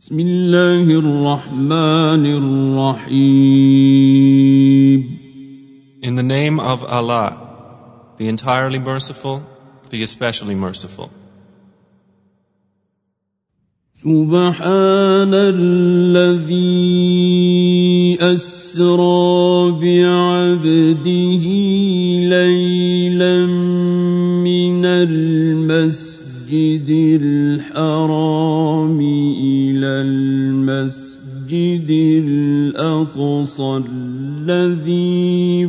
بسم الله الرحمن الرحيم. In the name of Allah, the entirely merciful, the especially merciful. سبحان الذي أسرى بعبده ليلا من المسجد الحرام إلى المسجد الأقصى الذي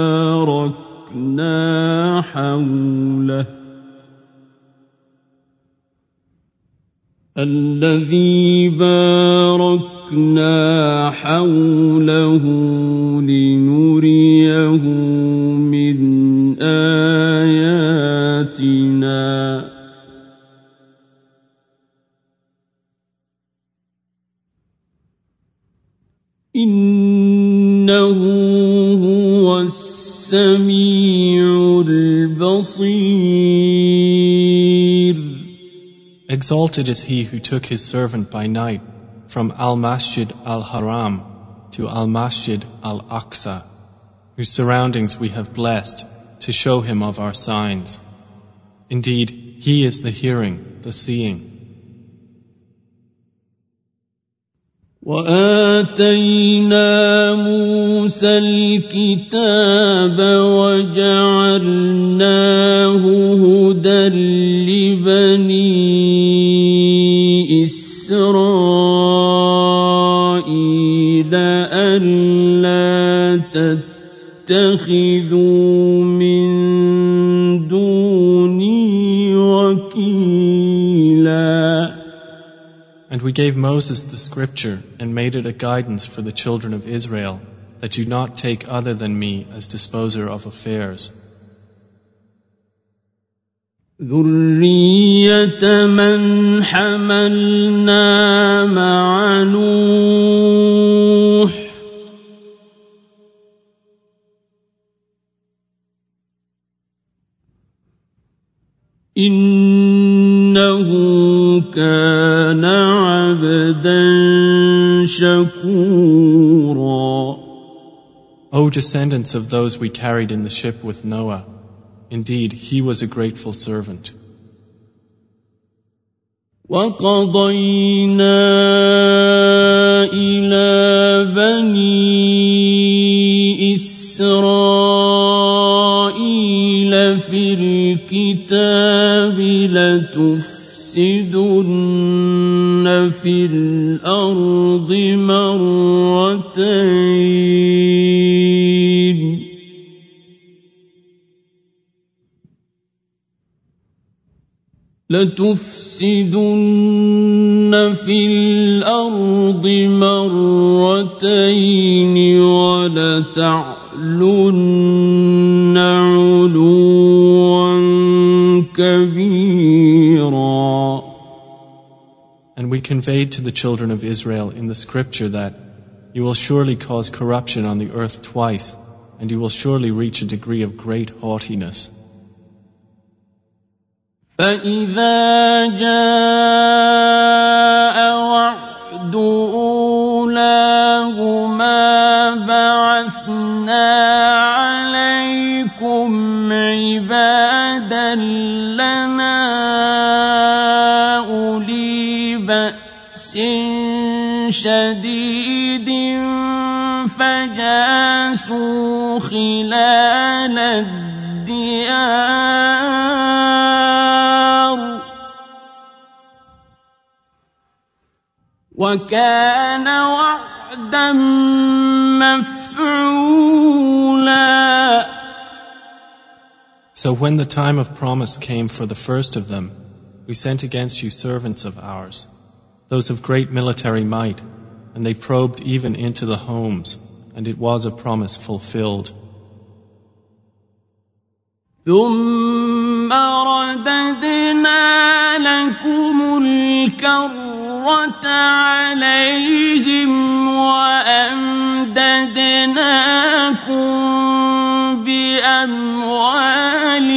باركنا حوله لنريه من آياتنا إنه هو السميع البصير. Exalted is he who took his servant by night from Al-Masjid Al-Haram to Al-Masjid Al-Aqsa, whose surroundings we have blessed to show him of our signs. Indeed, he is the hearing, the seeing. وآتينا موسى الكتاب وجعلناه هدى لبني إسرائيل ألا تتخذوا من دوني وكيلا. And we gave Moses the scripture and made it a guidance for the children of Israel, that you not take other than me as disposer of affairs. ذرية من حملنا مع نوح إنه كان عبدا شكورا. O descendants of those we carried in the ship with Noah, indeed he was a grateful servant. وقضينا إلى بني إسرائيل في الكتاب لتفسدن في الأرض مرتين ولتعلن علوا كبيرا. And we conveyed to the children of Israel in the scripture that you will surely cause corruption on the earth twice, and you will surely reach a degree of great haughtiness. فإذا جاء وعد أولاهما بعثنا عليكم عبادا لنا أولي بأس شديد فجاسوا خلال الديار وكان وعدا مفعولا. So when the time of promise came for the first of them, we sent against you servants of ours, those of great military might, and they probed even into the homes, and it was a promise fulfilled. ثم رددنا لكم الكرة عليهم وأمددناكم بأموال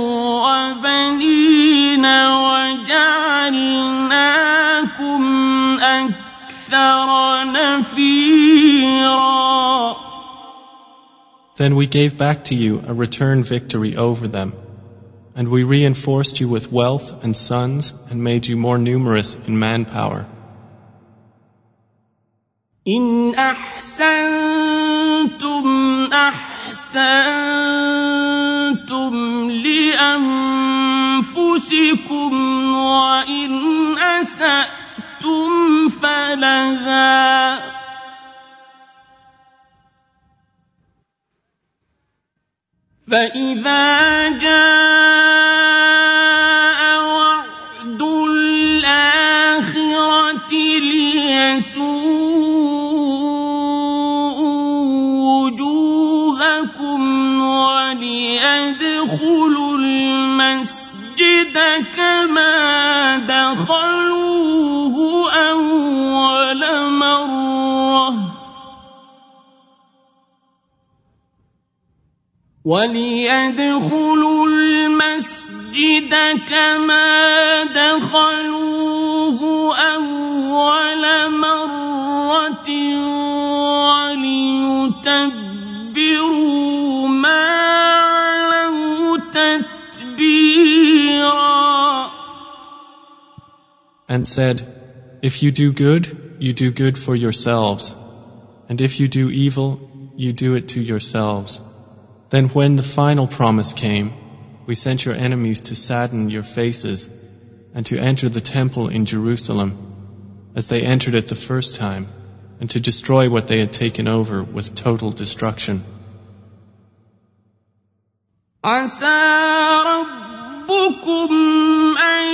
وبنين وجعلناكم أكثر نفيرا. Then we gave back to you a return victory over them, and we reinforced you with wealth and sons and made you more numerous in manpower. إن أحسنتم أحسنتم لأنفسكم وإن أسأتم فلها فإذا جاء وعد الآخرة ليسوءوا وجوهكم وليدخلوا المسجد كما دخلوه أول مرة وليدخلوا المسجد كما دخلوه أول مرة وليتبروا ما علوا تتبيرا. And said, if you do good, you do good for yourselves, and if you do evil, you do it to yourselves. Then when the final promise came, we sent your enemies to sadden your faces and to enter the temple in Jerusalem as they entered it the first time, and to destroy what they had taken over with total destruction. عسى ربكم أن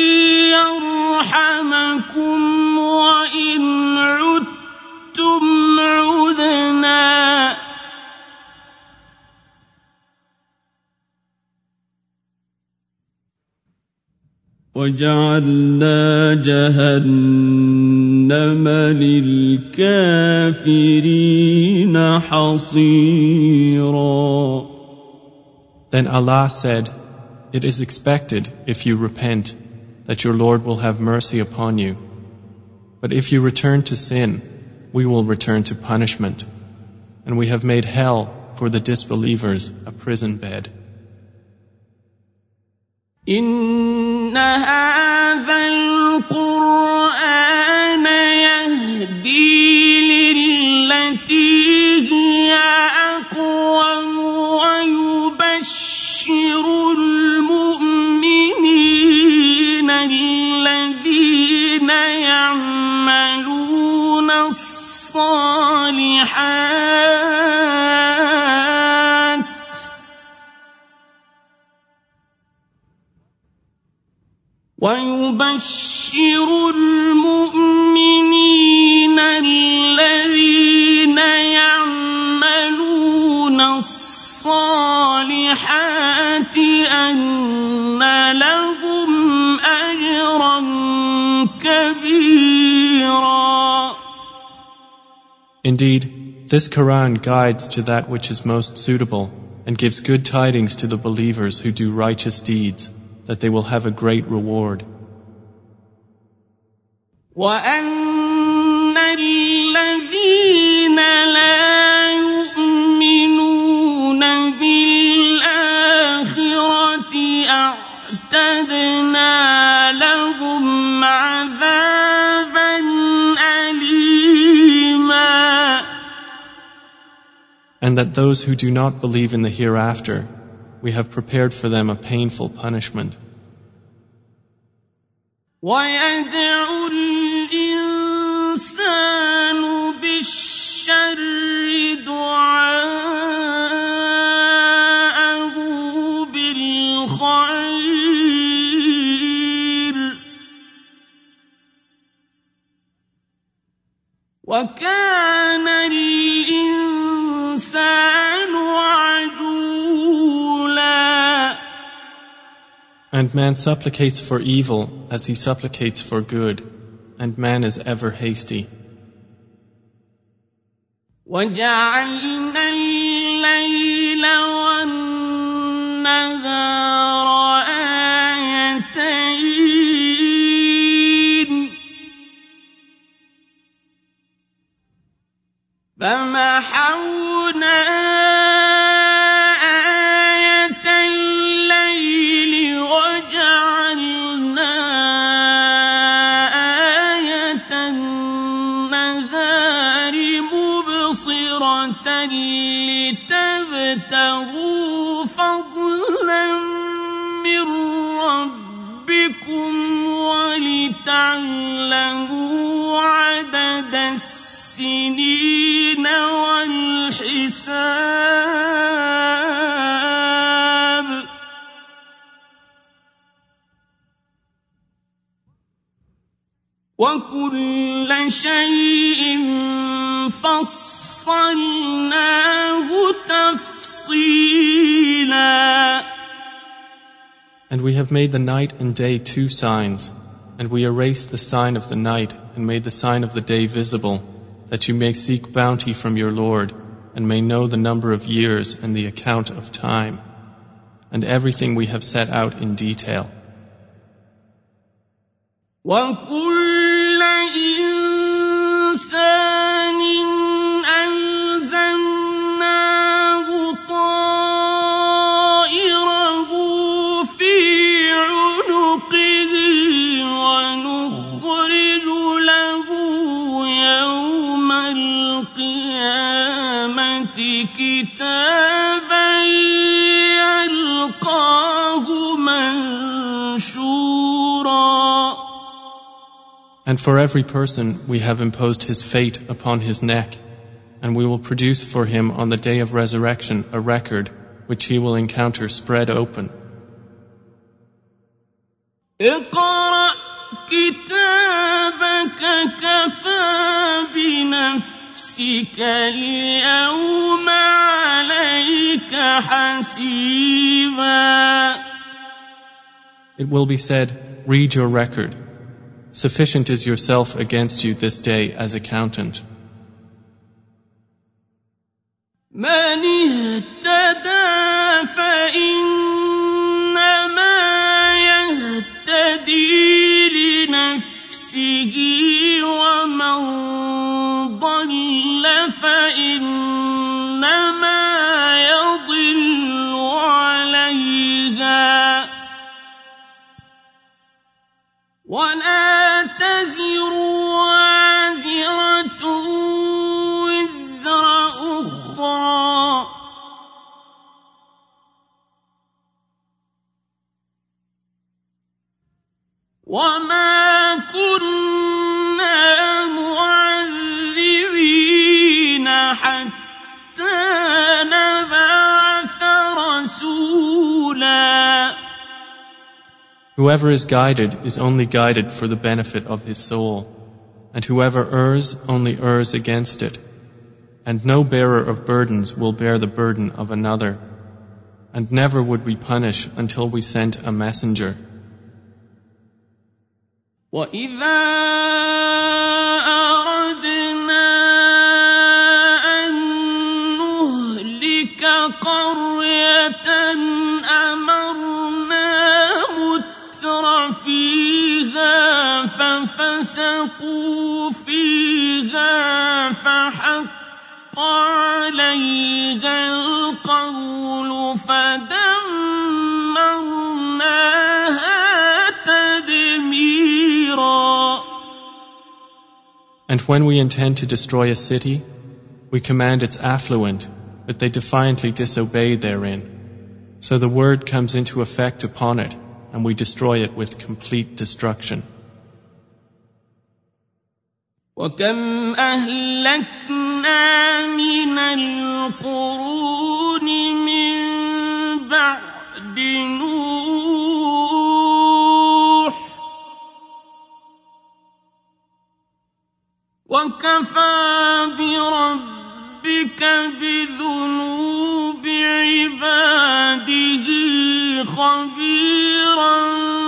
يرحمكم وإن عدتم عدنا وجعلنا جهنم للكافرين حصيرا. Then Allah said, it is expected, if you repent, that your Lord will have mercy upon you. But if you return to sin, we will return to punishment. And we have made hell for the disbelievers a prison bed. إن هذا القرآن يهدي للتي هي أقوم ويبشر المؤمنين الذين يعملون الصالحات أن لهم أجرا كبيرا. Indeed, this Quran guides to that which is most suitable and gives good tidings to the believers who do righteous deeds, that they will have a great reward. وَأَنَّ الَّذِينَ لَا يُؤْمِنُونَ بِالْآخِرَةِ أَعْتَدْنَا لَهُمْ عَذَابًا أَلِيمًا. And that those who do not believe in the hereafter, we have prepared for them a painful punishment. وَيَدْعُ الْإِنسَانُ بِالشَّرِّ دُعَاءَهُ بِالْخَيْرِ وَكَانَ الْإِنسَانُ عَجُولًا. And man supplicates for evil as he supplicates for good, and man is ever hasty. وَجَعَلْنَا اللَّيْلَ وَالنَّهَارَ آيَتَيْنِ فمحونا آية الليل وجعلنا آية النهار مبصرة لتبتغوا فضلا من ربكم ولتعلموا عدد السنين والحساب وكل شيء فصلناه تفصيلا. And we have made the night and day 2 signs, and we erased the sign of the night and made the sign of the day visible, that you may seek bounty from your Lord and may know the number of years and the account of time, and everything we have set out in detail. وَكُلَّ إِنسَانٍ أَلْزَمْنَاهُ طَائِرَهُ فِي عُنُقِهِ وَنُخْرِجُ لَهُ يَوْمَ الْقِيَامَةِ كِتَابًا يَلْقَاهُ مَنشُورًا. And for every person we have imposed his fate upon his neck, and we will produce for him on the day of resurrection a record which he will encounter spread open. اقرأ كتابك كفى بنفسك اليوم عليك حسيبا. It will be said, read your record. Sufficient is yourself against you this day as accountant. من اهتدى فإنما يهتدي لنفسه ومن ضل فإنما يضل عليها ولا تزر وازرة وزر أخرى وما كنا معذبين حتى نبعث رسولا. Whoever is guided is only guided for the benefit of his soul, and whoever errs only errs against it. And no bearer of burdens will bear the burden of another, and never would we punish until we sent a messenger. وَإِذَا أَرَدْنَا أَن نُّهْلِكَ قَرْيَةً أَمَرْنَا مُتْرَ فِيهَا فَفَسَقُوا فِيهَا فَحَقَّ عَلَيْهَا الْقَوْلُ فَدَمَّرْنَاهَا تَدْمِيرًا. And when we intend to destroy a city, we command its affluent that they defiantly disobey therein. So the word comes into effect upon it, and we destroy it with complete destruction. وَكَمْ أَهْلَكْنَا مِنَ الْقُرُونِ مِن بَعْدِ نُوحٍ وَكَفَىٰ بِرَبِّكَ بِذُنُوبِ عِبَادِهِ خَبِيرًا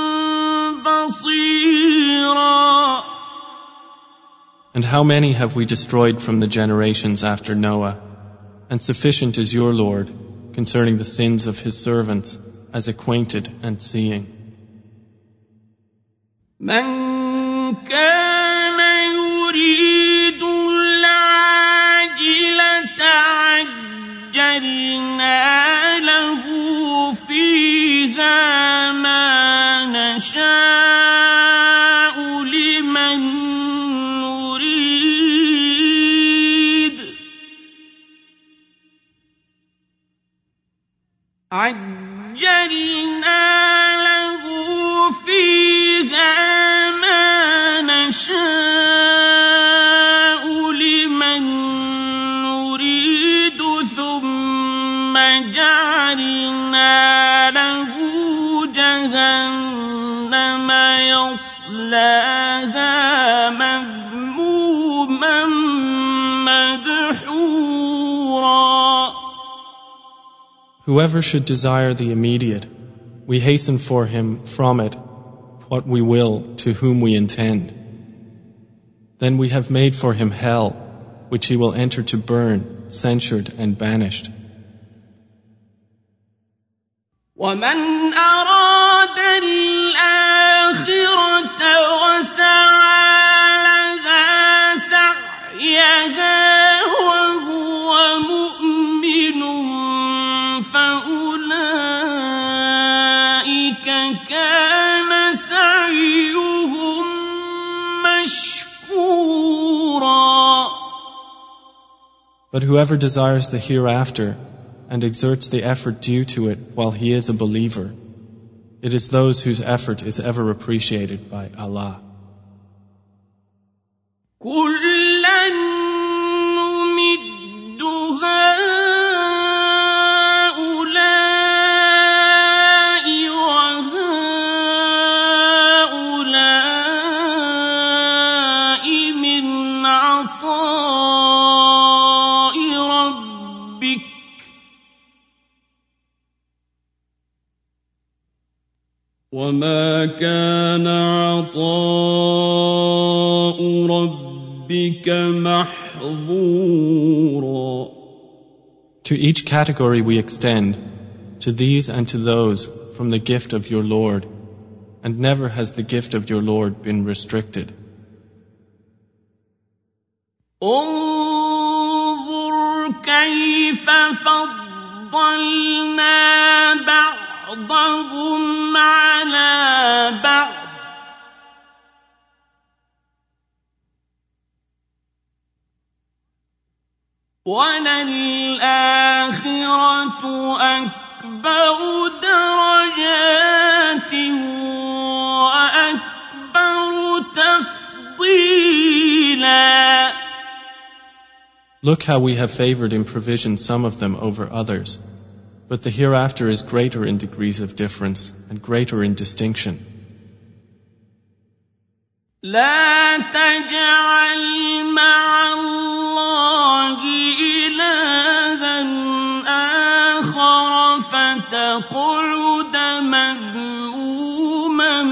بَصِيرًا. And how many have we destroyed from the generations after Noah? And sufficient is your Lord concerning the sins of his servants as acquainted and seeing. من كان يريد العاجلة عجلنا له فيها ما نشاء لمن نريد ثم جعلنا له جهنم يصلاها مذموما مدحورا. Whoever should desire the immediate, we hasten for him from it what we will to whom we intend. Then we have made for him hell, which he will enter to burn, censured and banished. وَمَنْ أَرَادَ الْآخِرَةَ وَسَعَى لَهَا سَعْيَهَا وَهُوَ مُؤْمِنٌ فَأُولَئِكَ كَانَ سَعْيُهُمْ مَشْكُورًا. But whoever desires the hereafter and exerts the effort due to it while he is a believer, it is those whose effort is ever appreciated by Allah. كُلًّا نُمِدُّ هَؤُلَاءِ وَهَؤُلَاءِ مِنْ عَطَاءِ رَبِّكَ وَمَا كَانَ عَطَاءُ رَبِّكَ مَحْظُورًا. To each category we extend, to these and to those, from the gift of your Lord, and never has the gift of your Lord been restricted. انظُرْ كَيْفَ فَضَّلْنَا بَعْضَهُمْ عَلَى بَعْضٍ وَلَلْآخِرَةُ أَكْبَرُ دَرَجَاتٍ وَأَكْبَرُ تَفْضِيلًا. Look how we have favored in provision some of them over others, but the hereafter is greater in degrees of difference and greater in distinction. لا تجعل مع الله إلها آخر فتقعد مذموما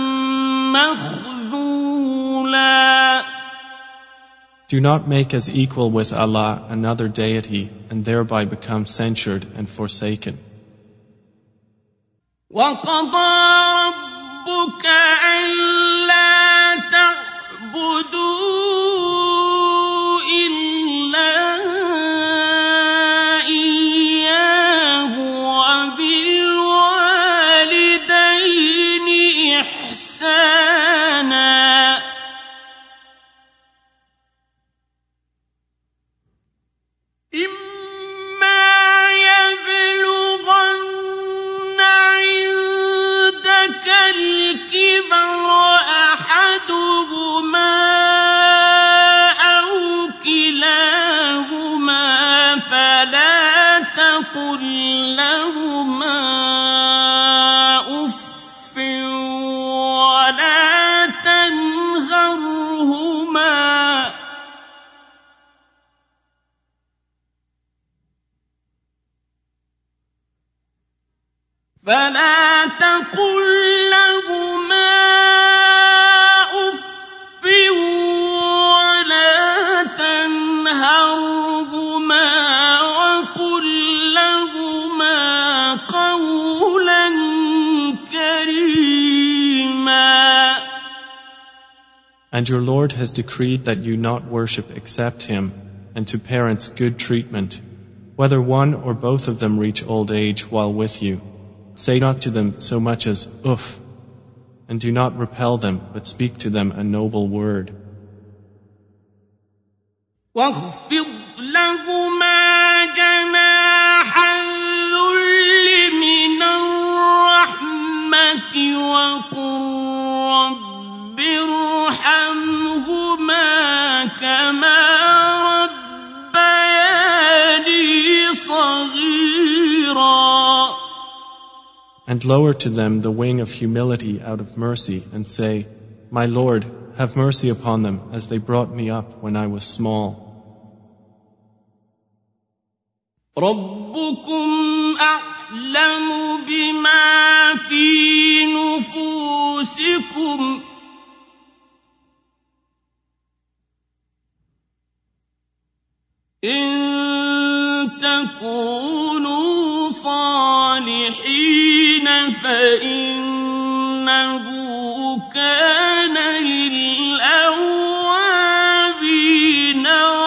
مخذولا. Do not make as equal with Allah another deity and thereby become censured and forsaken. وَقَضَى رَبُّكَ أَلَّا تَعْبُدُوا إِلَّا إِيَّاهُ وَبِالْوَالِدَيْنِ إِحْسَانًا. الكبر أحدهما أو كلاهما فلا تقل لهما أف ولا تنهرهما ولا تنهرهما وقل لهما قولا كريما. And your Lord has decreed that you not worship except Him, and to parents good treatment, whether one or both of them reach old age while with you. Say not to them so much as uff, and do not repel them, but speak to them a noble word. واخفض لهما جناح الذل ارْحَمْهُمَا كَمَا رَبَّيَانِي صَغِيرًا. And lower to them the wing of humility out of mercy and say, My Lord, have mercy upon them as they brought me up when I was small. رَبُّكُمْ أَعْلَمُ بِمَا فِي نُفُوسِكُمْ إِن تَكُونُوا صَالِحِينَ فَإِنَّهُ كَانَ لِلْأَوَّابِينَ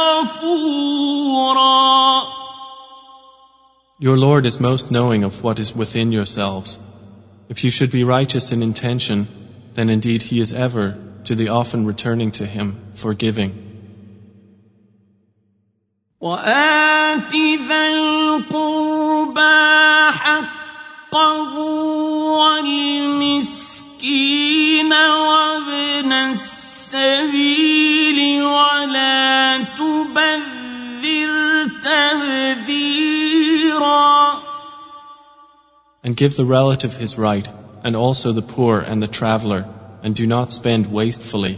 غَفُورًا. Your Lord is most knowing of what is within yourselves. If you should be righteous in intention, then indeed He is ever, to the often returning to Him, forgiving. وَآتِ ذَا الْقُرْبَى حَقَّهُ وَالْمِسْكِينَ وَابْنَ السَّبِيلِ وَلَا تُبَذِّرْ تَبْذِيرًا. And give the relative his right, and also the poor and the traveler, and do not spend wastefully.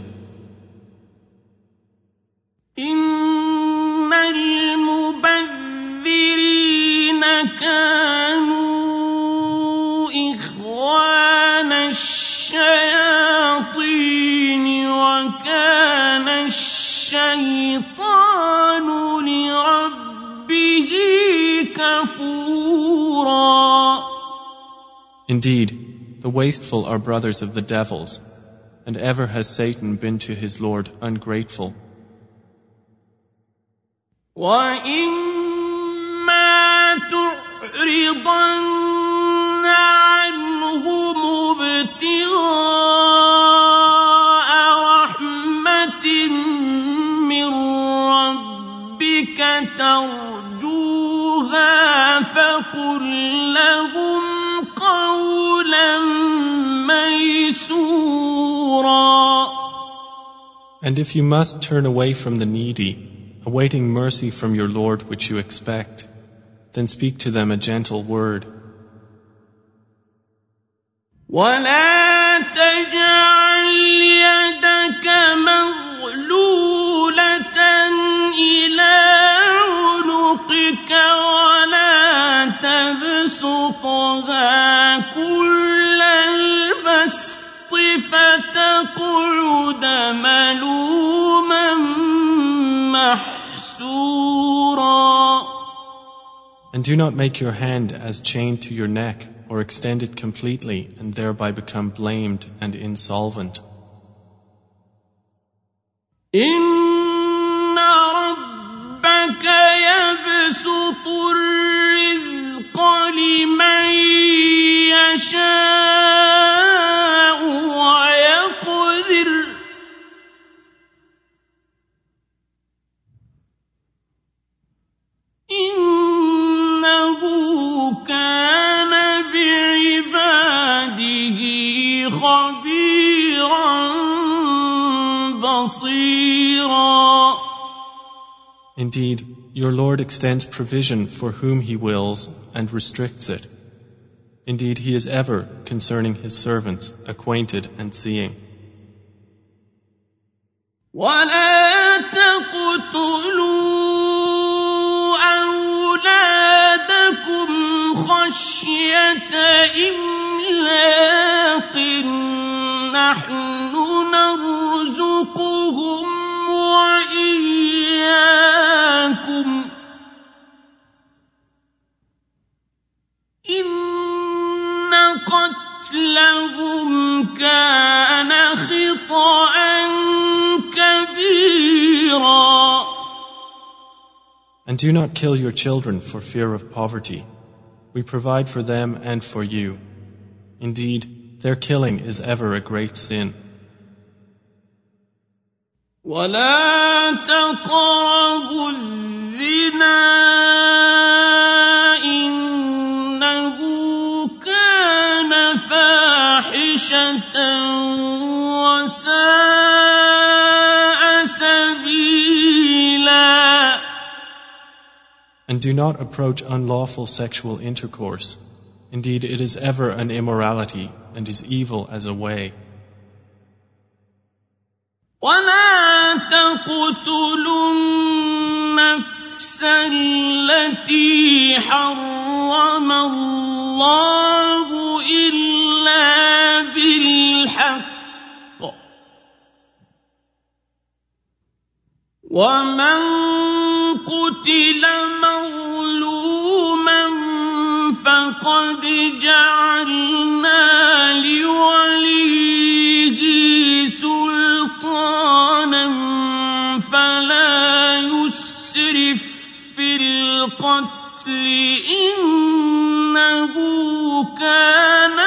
إِنَّ الْمُبَذِّرِينَ كَانُوا إِخْوَانَ الشَّيَاطِينِ وَكَانَ الشَّيْطَانُ لِرَبِّهِ كَفُورًا. Indeed, the wasteful are brothers of the devils, and ever has Satan been to his Lord ungrateful. وَإِمَّا تُعْرِضَنَّ عَنْهُمُ ابْتِغَاءَ رَحْمَةٍ مِّن رَّبِّكَ تَرْجُوهَا فَقُل لَّهُمْ قَوْلًا مَّيْسُورًا. And if you must turn away from the needy, awaiting mercy from your Lord which you expect, then speak to them a gentle word. وَلَا تَجْعَلْ يَدَكَ مَغْلُولَةً إِلَىٰ عُنُقِكَ وَلَا تَبْسُطْهَا كُلَّ الْبَسْطِ فَتَقْعُدَ مَلُومًا مَّحْسُورًا. And do not make your hand as chained to your neck, or extend it completely and thereby become blamed and insolvent. إِنَّ رَبَّكَ يَبْسُطُ الرِّزْقَ لِمَن يَشَاءُ وَيَقْدِرُ إِنَّهُ كَانَ بِعِبَادِهِ خَبِيرًا بَصِيرًا. Indeed, your Lord extends provision for whom He wills and restricts it. Indeed, He is ever, concerning His servants, acquainted and seeing. وَلَا تَقْتُلُوا أَوْلَادَكُمْ خَشْيَةَ إِمْلَاقٍ نَّحْنُ نَرْزُقُهُمْ وَإِيَّاكُمْ إِنَّ قَتْلَهُمْ كَانَ خِطْئًا كَبِيرًا. And do not kill your children for fear of poverty. We provide for them and for you. Indeed, their killing is ever a great sin. وَلَا تَقْرَبُوا الزِّنَا إِنَّهُ كَانَ فَاحِشَةً وَسَاءَ And do not approach unlawful sexual intercourse. Indeed, it is ever an immorality and is evil as a way. ولا تقتلوا النفس التي حرم الله إلا بالحق ومن قتل مظلوما فقد جعلنا لوليه سلطانا فلا يسرف في القتل إنه كان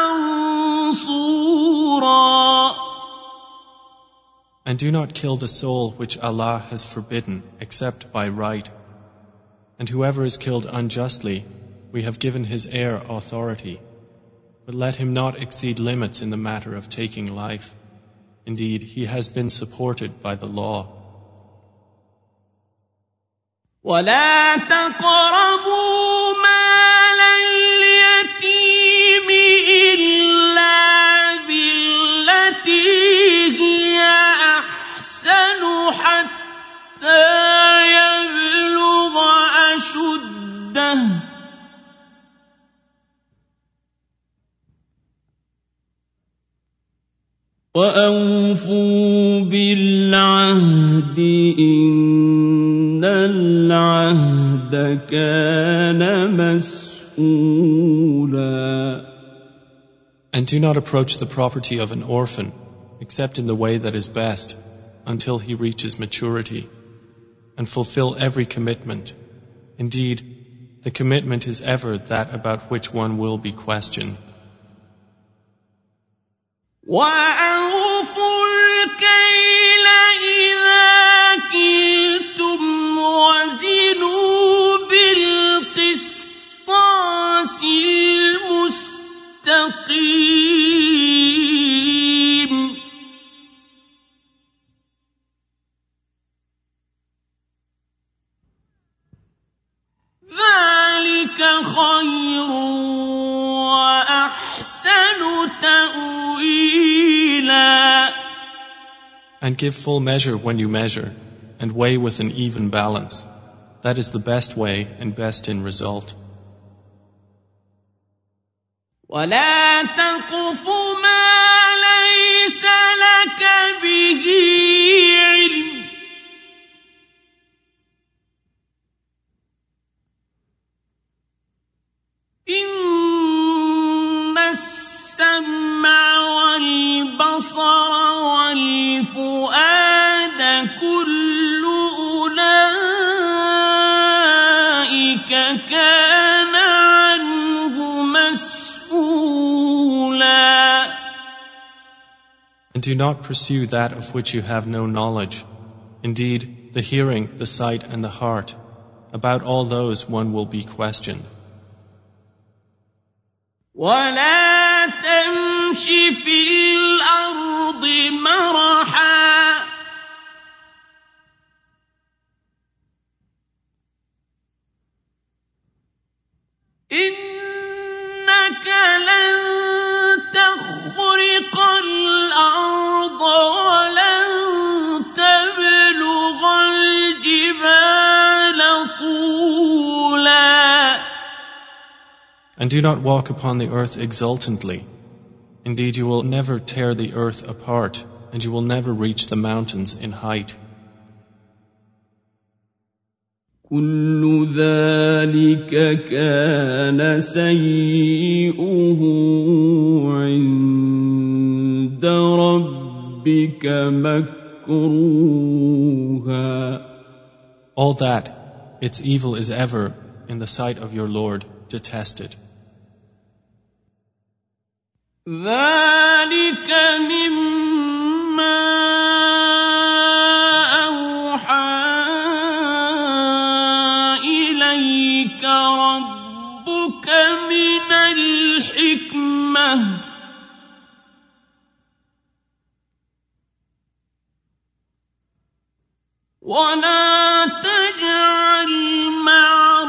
منصورا. And do not kill the soul which Allah has forbidden except by right. And whoever is killed unjustly, we have given his heir authority. But let him not exceed limits in the matter of taking life. Indeed, he has been supported by the law. ولا تقربوا مال اليتيم إلا بالتي هي أحسن حتى يبلغ أشده وأوفوا بالعهد إن العهد كان مسؤولا. And do not approach the property of an orphan except in the way that is best until he reaches maturity, and fulfill every commitment. Indeed, the commitment is ever that about which one will be questioned. وَأَوْفُوا الْكَيْلَ إِذَا كِلْتُمْ وَزِنُوا بِالْقِسْطَاسِ الْمُسْتَقِيمِ. ذَلِكَ خَيْرٌ وَأَحْسَنُ تَأْوِيلًا. And give full measure when you measure, and weigh with an even balance. That is the best way and best in result. وَلَا تَقْفُ مَا لَيْسَ لَكَ بِهِ عِلْمٌ إِنَّ السَّمْعَ وَالْبَصَرَ وَالْفُؤَادَ كُلُّ أُولَئِكَ كَانَ عَنْهُ مسؤولا. And do not pursue that of which you have no knowledge. Indeed, the hearing, the sight, and the heart, about all those one will be questioned. وَلَا تَمْشِ فِي الْأَرْضِ مَرَحًا إِنَّكَ لَن تَخْرِقَ الْأَرْضَ وَلَن تَبْلُغَ الْجِبَالَ طُولًا. And do not walk upon the earth exultantly. Indeed, you will never tear the earth apart, and you will never reach the mountains in height. كل ذلك كان سيئه عند ربك مكروها. All that, its evil is ever, in the sight of your Lord, detested. ذلك مما أوحى إليك ربك من الحكمة ولا تجعل مع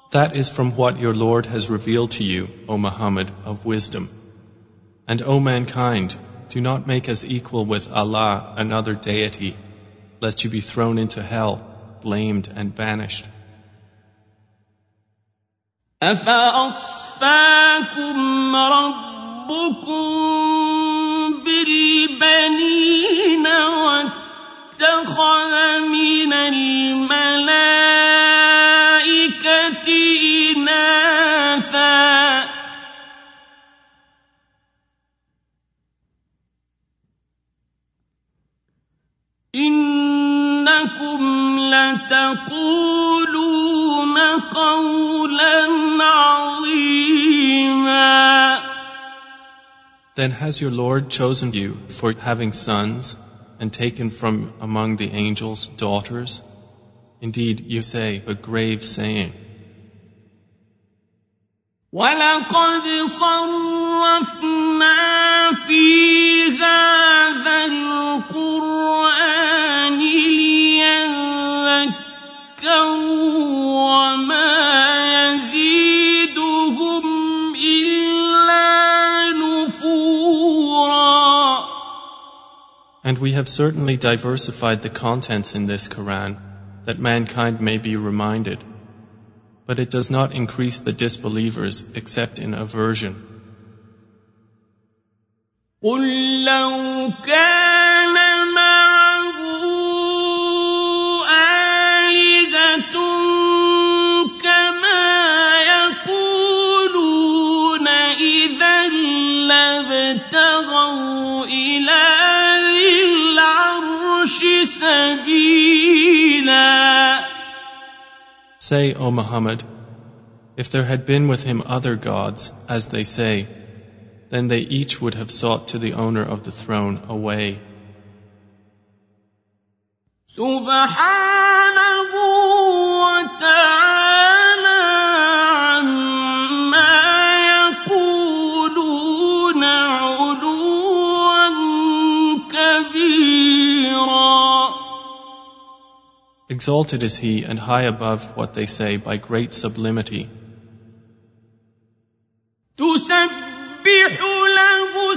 That is from what your Lord has revealed to you, O Muhammad, of wisdom. And O mankind, do not make us equal with Allah, another deity, lest you be thrown into hell, blamed and banished. أفأصفاكم ربكم بالبنين واتخذ من الملائكة إناثا إنكم لتقولون قولا عظيما. Then has your Lord chosen you for having sons and taken from among the angels daughters? Indeed, you say a grave saying. وَلَقَدْ صَرَّفْنَا فِي هَذَا الْقُرْآنِ لِيَذَّكَّرُوا وَمَا يَزِيدُهُمْ إِلَّا نُفُورًا. And we have certainly diversified the contents in this Quran, that mankind may be reminded. But it does not increase the disbelievers except in aversion. قُلْ لَوْ كَانَ مَعَهُ آلِهَةٌ كَمَا يَقُولُونَ إِذًا لَابْتَغَوْا إِلَى ذِي الْعَرْشِ سَبِيلًا. Say, O Muhammad, if there had been with him other gods, as they say, then they each would have sought to the owner of the throne a way. سبحانه وتعالى عما يقولون علوا كبيرا. Exalted is he and high above what they say by great sublimity. تسبح له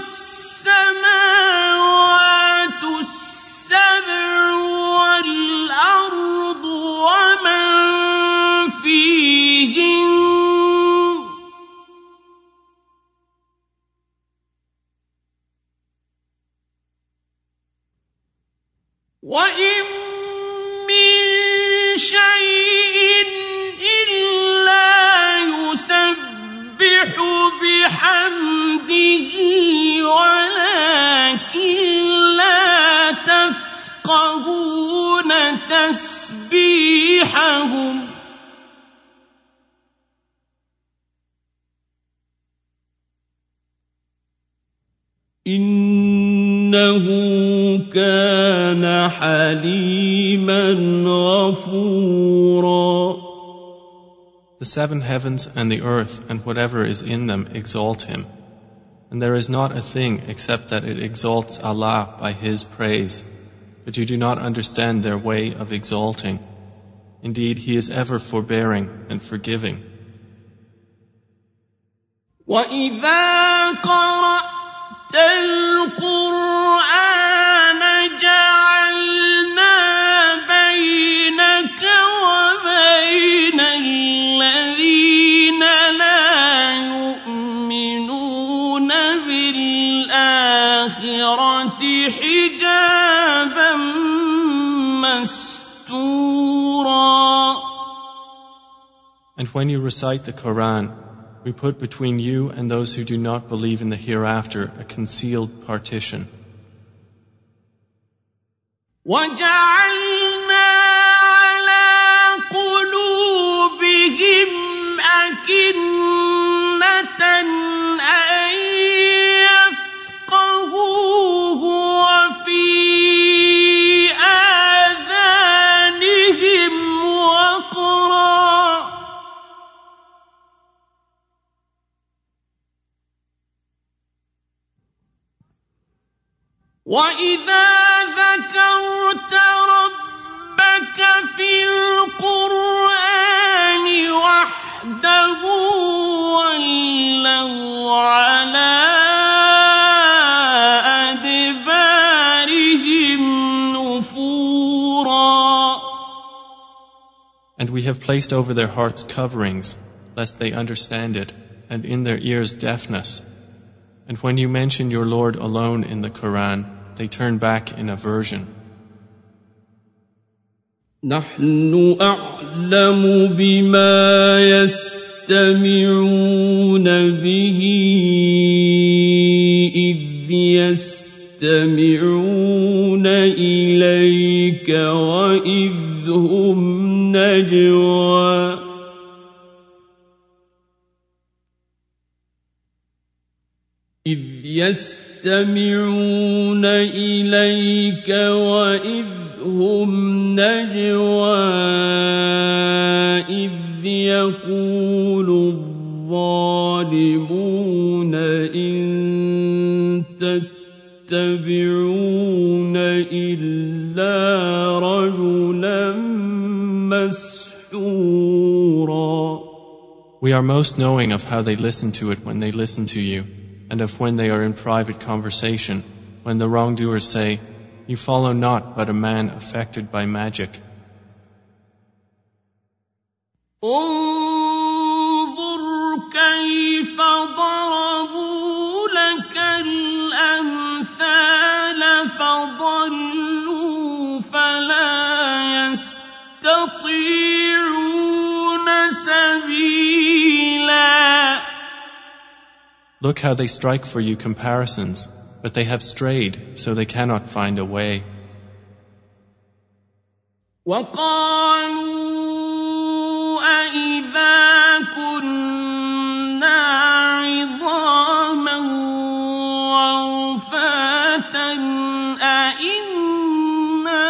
السماوات السبع والأرض ومن فيهن وإن من شيء إلا يسبح بحمده ولكن لا تفقهون تسبيحهم إنه كان حليما غفورا. The seven heavens and the earth and whatever is in them exalt him. And there is not a thing except that it exalts Allah by His praise. But you do not understand their way of exalting. Indeed, He is ever forbearing and forgiving. وَإِذَا قَرَأْتَ الْقُرْآنَ جَعَلْنَا بَيْنَكَ وَبَيْنَ الَّذِينَ لَا يُؤْمِنُونَ بِالْآخِرَةِ حِجَابًا مَسْتُورًا. And when you recite the Quran, we put between you and those who do not believe in the hereafter a concealed partition. وَجَعَلْنَا عَلَىٰ قُلُوبِهِمْ أَكِنَّةً أَن يَفْقَهُوهُ وَفِي آذَانِهِمْ وَقْرًا ۚ وَإِذَا ذَكَرْتَ رَبَّكَ فِي الْقُرْآنِ وَحْدَهُ And we have placed over their hearts coverings, lest they understand it, and in their ears deafness. And when you mention your Lord alone in the Quran, they turn back in aversion. نحن أعلم بما يستمعون به إذ يستمعون إليك وإذ هم نجوى إذ يستمعون إليك وإذ هم نجوى إذ يقول الظالمون إن تتبعون إلا رجلا مسحورا. We are most knowing of how they listen to it when they listen to you, and of when they are in private conversation, when the wrongdoers say, "You follow not but a man affected by magic." انظر كيف ضربوا لك الأمثال فضلوا فلا يستطيعون سبيلا. Look how they strike for you comparisons, but they have strayed, so they cannot find a way. وقالوا أَإِذَا كُنَّا عِظَامًا وَرُفَاتًا أَإِنَّا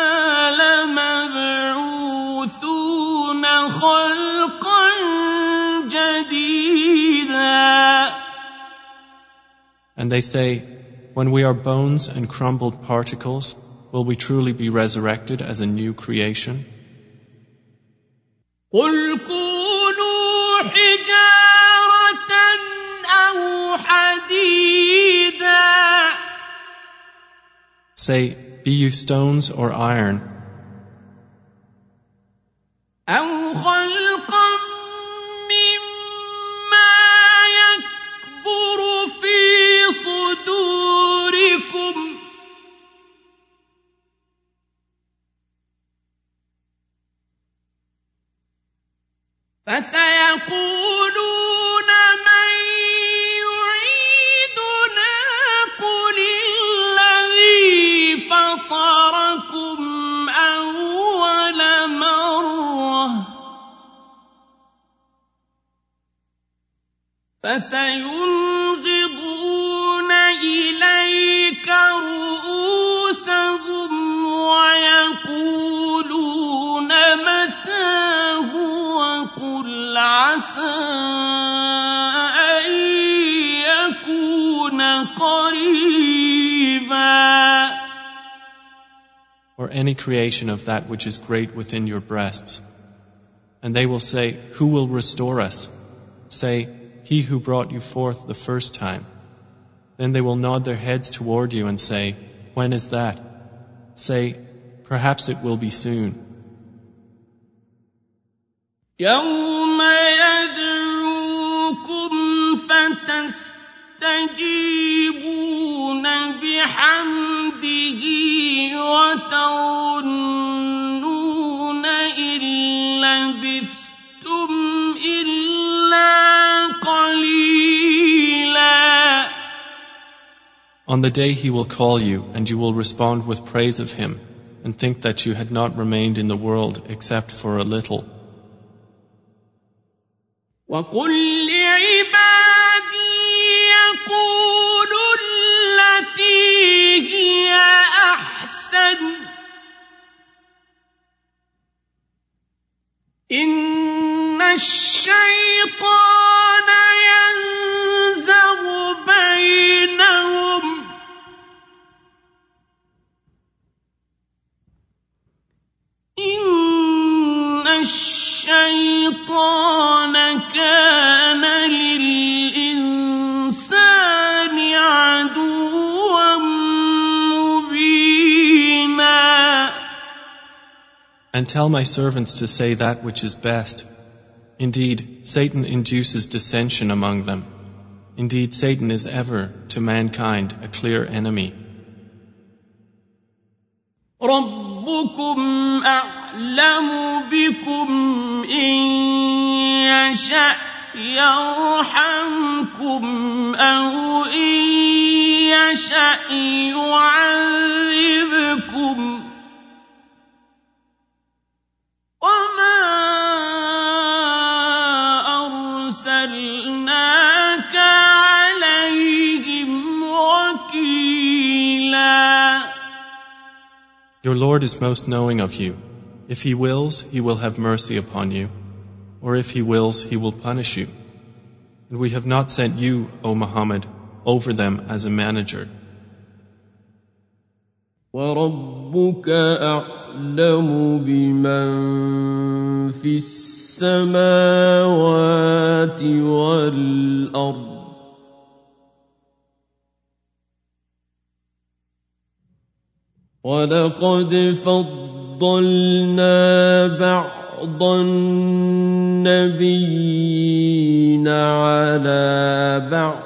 لَمَبْعُوثُونَ خَلْقًا جَدِيدًا. And they say, when we are bones and crumbled particles, will we truly be resurrected as a new creation? قُلْ كُونُوا حِجَارَةً أَوْ حَدِيدًا. Say, be you stones or iron, أَوْ خَلْقًا مِّمَّا يَكْبُرُ فِي صُدُورِكُمْ فَسَيَقُولُونَ مَن يُعِيدُنَا قُلِ الَّذِي فَطَرَكُمْ أَوَّلَ مَرَّةٍ فَسَيُنْغِضُونَ إِلَيْكَ رُءُوسَهُمْ وَيَقُولُونَ مَتَىٰ هُوَ قُلْ عَسَىٰ أَن يَكُونَ قَرِيبًا. or any creation of that which is great within your breasts. And they will say, who will restore us? Say, he who brought you forth the first time. Then they will nod their heads toward you and say, when is that? Say, perhaps it will be soon. يَوْمَ يَدْعُوكُمْ فَتَسْتَجِيبُونَ بِحَمْدِهِ وَتَظُنُّونَ إِن لَّبِثْتُمْ إِلَّا قَلِيلًا. On the day he will call you, and you will respond with praise of him, and think that you had not remained in the world except for a little. وَقُل لِّعِبَادِي يَقُولُوا الَّتِي هِيَ أَحْسَنُ إِنَّ الشَّيْطَانَ يَنزَغُ بَيْنَهُمْ إِنَّ الشَّيْطَانَ كَانَ لِلْإِنسَانِ عَدُوًّا مُّبِينًا. And tell my servants to say that which is best. Indeed, Satan induces dissension among them. Indeed, Satan is ever, to mankind, a clear enemy. ربكم أعلم بكم إن يشأ يرحمكم أو إن يشأ يعذبكم وما أرسلناك عليهم وكيلا. Your Lord is most knowing of you. If He wills, He will have mercy upon you, or if He wills, He will punish you. And we have not sent you, O Muhammad, over them as a manager. وَرَبُّكَ أَعْلَمُ بِمَنْ فِي السَّمَاوَاتِ وَالْأَرْضِ وَلَقَدْ فَضَّلْنَا بَعْضَ النَّبِيِّينَ عَلَى بَعْضٍ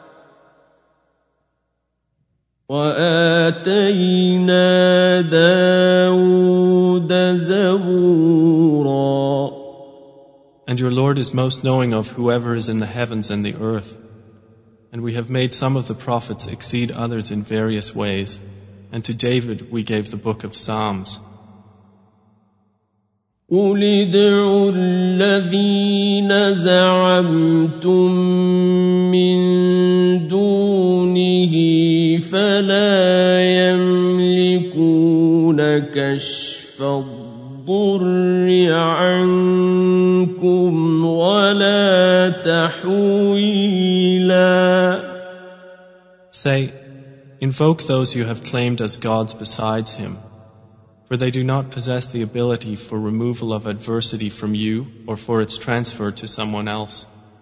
وَآتَيْنَا دَاوُودَ زَبُورًا. And your Lord is most knowing of whoever is in the heavens and the earth. And we have made some of the prophets exceed others in various ways. And to David we gave the book of Psalms. قُلِ ادْعُوا الَّذِينَ زَعَمْتُم مِّن دُونِهِ فَلَا يَمْلِكُونَ كَشْفَ الضُّرِّ عَنكُمْ وَلَا تَحْوِيلًا. Say, invoke those you have claimed as gods besides Him, for they do not possess the ability for removal of adversity from you or for its transfer to someone else.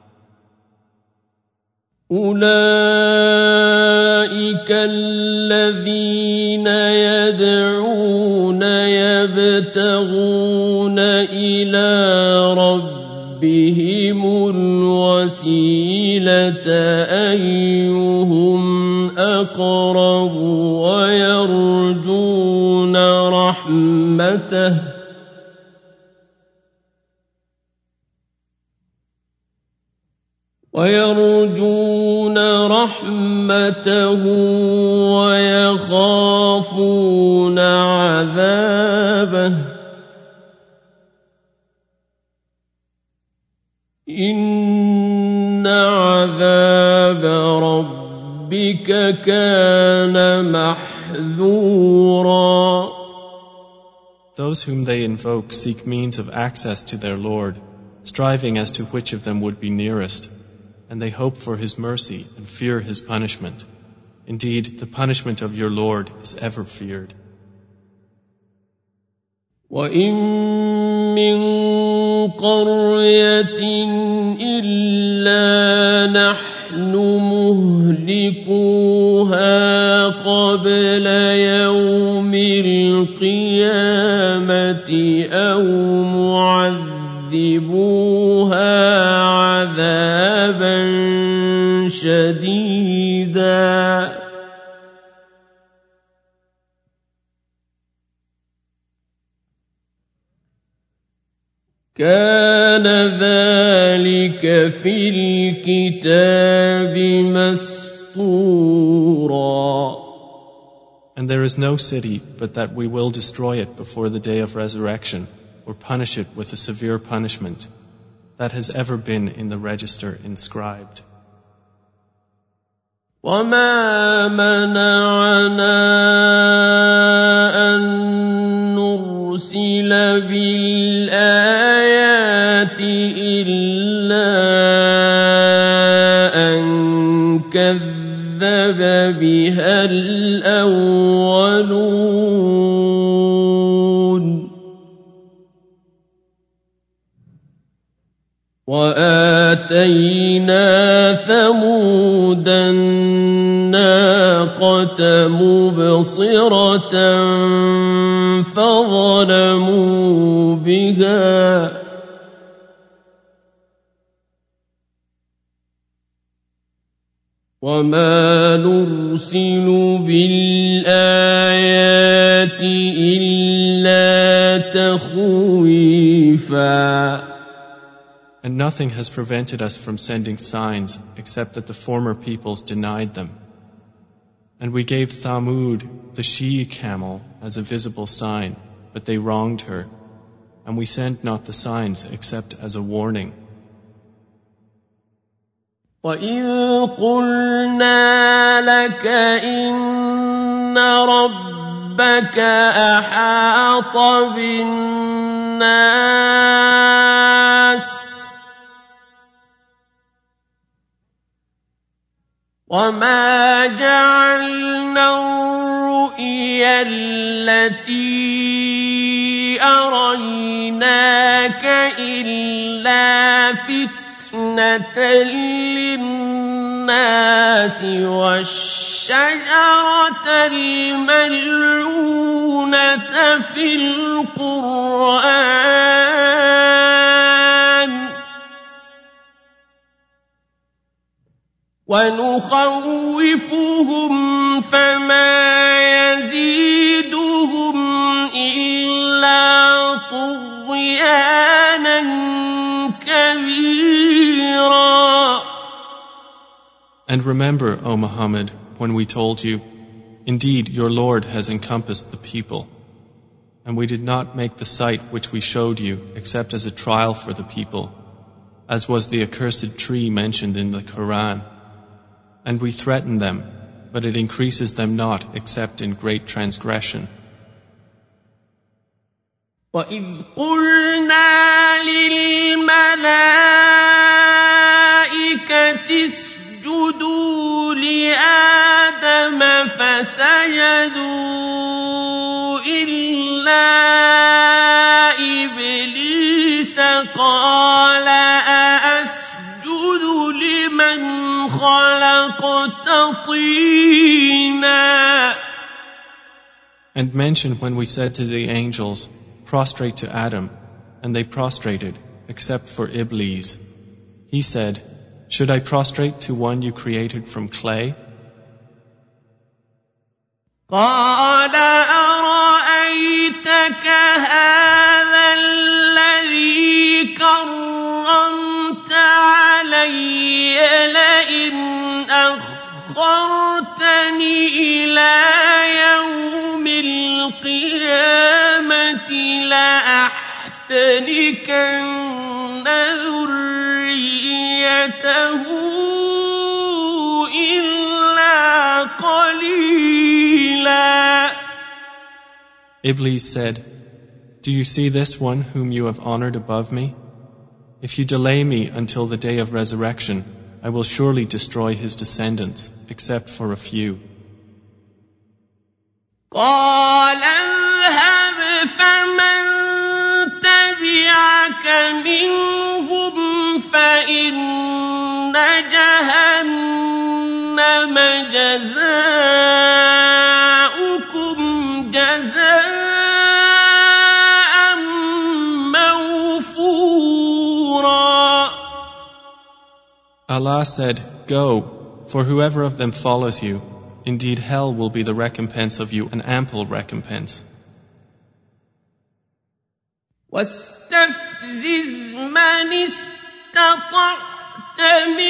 أُولَئِكَ الَّذِينَ يَدْعُونَ يَبْتَغُونَ إِلَى رَبِّهِمُ الْوَسِيلَةَ أَيُّهُمْ أَقْرَبُ ويرجون رحمته ويخافون عذابه إن عذاب ربك كان محذورا. Those whom they invoke seek means of access to their Lord, striving as to which of them would be nearest, and they hope for His mercy and fear His punishment. Indeed, the punishment of your Lord is ever feared. وَإِن مِّن قَرْيَةٍ إِلَّا نَحْنُ مُهْلِكُوهَا قَبْلَ يَوْمِ الْقِيَامَةِ أَوْ مُعَذِّبُوهَا عَذَابًا شَدِيدًا كان ذلك في الكتاب مسطورا. And there is no city but that we will destroy it before the day of resurrection, or punish it with a severe punishment. That has ever been in the register inscribed. وَمَا مَنَعَنَا أَن نُّرْسِلَ بِالْآيَاتِ إِلَّا أَن كَذَّبَ بِهَا الْأَوَّلُونَ وَآتَيْنَا ثَمُودَ النَّاقَةَ مُبْصِرَةً فَظَلَمُوا بِهَا وَمَا نُرْسِلُ بِالْآيَاتِ إِلَّا تَخْوِيفًا. And nothing has prevented us from sending signs except that the former peoples denied them. And we gave Thamud, the she-camel, as a visible sign, but they wronged her. And we send not the signs except as a warning. وَإِذْ قُلْنَا لَكَ إِنَّ رَبَّكَ أَحَاطَ بِالنَّاسِ وَمَا جَعَلْنَا الرُّؤْيَا الَّتِي أَرَيْنَاكَ إِلَّا فِتْنَةً لِلنَّاسِ وَالشَّجَرَةَ الْمَلْعُونَةَ فِي الْقُرْآنِ وَنُخَوِّفُهُمْ فَمَا يَزِيدُهُمْ إِلَّا طُغْيَانًا كَبِيرًا. And remember, O Muhammad, when we told you, indeed your Lord has encompassed the people. And we did not make the sight which we showed you except as a trial for the people, as was the accursed tree mentioned in the Quran. And we threaten them, but it increases them not except in great transgression. وَإِذْ قُلْنَا لِلْمَلَائِكَةِ اسْجُدُوا لِآدَمَ فَسَجَدُوا إِلَّا إِبْلِيسَ قَالَ أَأَسْجُدُ لِمَنْ خَلَقْتَ طِينًا. And mention when we said to the angels, prostrate to Adam, and they prostrated, except for Iblis. He said, should I prostrate to one you created from clay? قَالَ أَرَأَيْتَكَ هَذَا الَّذِي كَرَّمْتَ عَلَيَّ لَئِنْ أَخَّرْتَنِ إِلَى يَوْمِ الْقِيَامَةِ لَأَحْتَنِكَنَّ ذُرِّيَّتَهُ إِلَّا قَلِيلًا. Iblis said, do you see this one whom you have honored above me? If you delay me until the day of resurrection, I will surely destroy his descendants, except for a few. قَالَ اذْهَبْ فَمَن تَبِعَكَ مِنْهُمْ فَإِنَّ جَهَنَّمَ جَزَاؤُكُمْ جَزَاءً مَوْفُورًا. Allah said, go, for whoever of them follows you, indeed hell will be the recompense of you, an ample recompense. وَاسْتَفْزِزْ مَنِ اسْتَطَعْتَ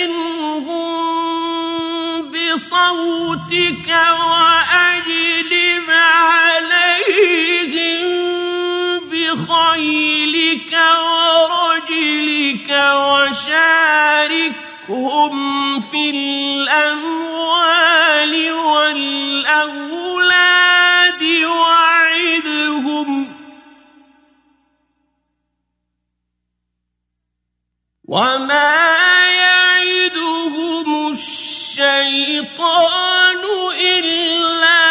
مِنْهُمْ بِصَوْتِكَ وَأَجْلِبْ عَلَيْهِمْ بِخَيْلِكَ وَرَجِلِكَ وَشَارِكْهُمْ فِي الْأَمْوَالِ وَالْأَوْلَادِ وَعِدْهُمْ وَمَا يَعِدُهُمُ الشَّيْطَانُ إِلَّا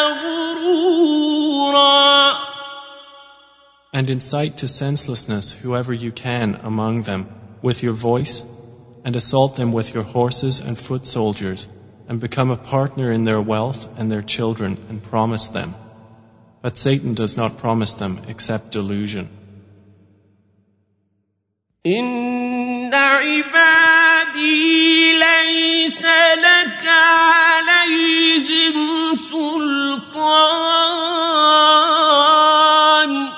غُرُورًا. And incite to senselessness whoever you can among them with your voice, and assault them with your horses and foot soldiers, and become a partner in their wealth and their children, and promise them. But Satan does not promise them except delusion. إن عبادي ليس لك عليهم سلطان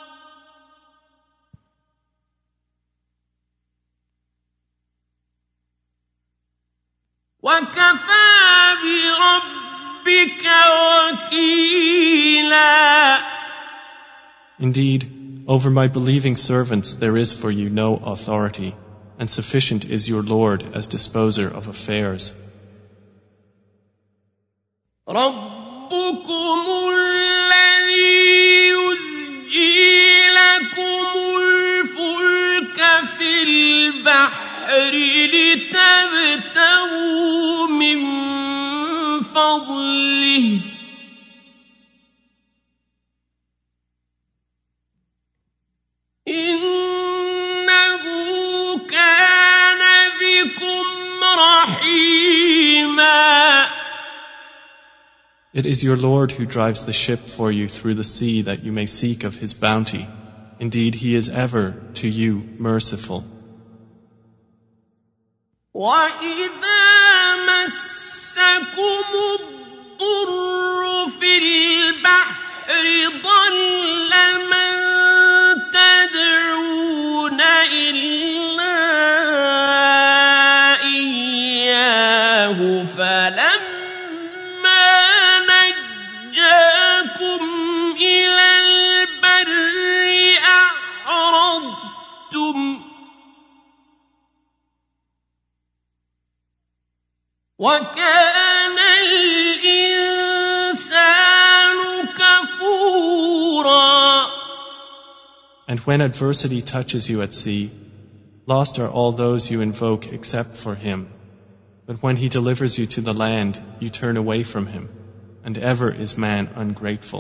وكفى بربك وكيلا. Indeed, over my believing servants there is for you no authority, and sufficient is your Lord as disposer of affairs. ربكم الذي يزجي لكم الفلك في البحر لتبتغوا من فضله إنه كان بكم رحيما. It is your Lord who drives the ship for you through the sea that you may seek of His bounty. Indeed, He is ever to you merciful. وَإِذَا مَسَّكُمُ الضُّرُّ فِي الْبَحْرِ ضَلَّ مَن تَدْعُونَ إِلَّا إِيَّاهُ فَلَمَّا نَجَّاكُمْ إِلَى الْبَرِّ أَعْرَضْتُمْ وَكَانَ الْإِنسَانُ كَفُورًا. And when adversity touches you at sea, lost are all those you invoke except for Him. But when He delivers you to the land, you turn away from Him, and ever is man ungrateful.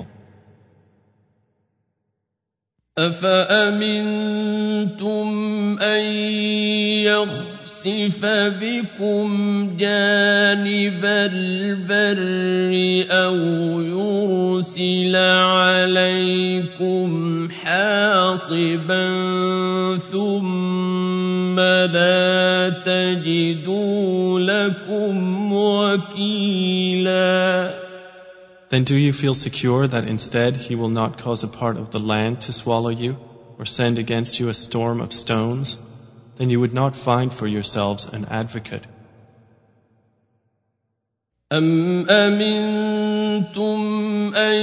أَفَأَمِنْتُمْ أَنْ يَخْسِفَ بِكُمْ جَانِبَ الْبَرِّ أَوْ يُرْسِلَ عَلَيْكُمْ حَاصِبًا ثُمَّ لَا تَجِدُوا لَكُمْ وَكِيلًا. Then do you feel secure that instead He will not cause a part of the land to swallow you, or send against you a storm of stones? Then you would not find for yourselves an advocate. أَمْ أَمِنْتُمْ أَنْ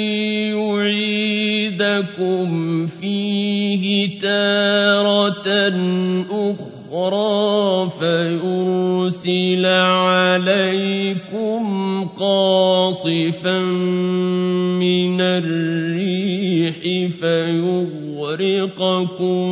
يُعِيدَكُمْ فِيهِ تَارَةً أُخْرَى فَيُرْسِلَ عَلَيْكُمْ قَاصِفًا مِنَ الرِّيحِ فَيُغْرِقَكُم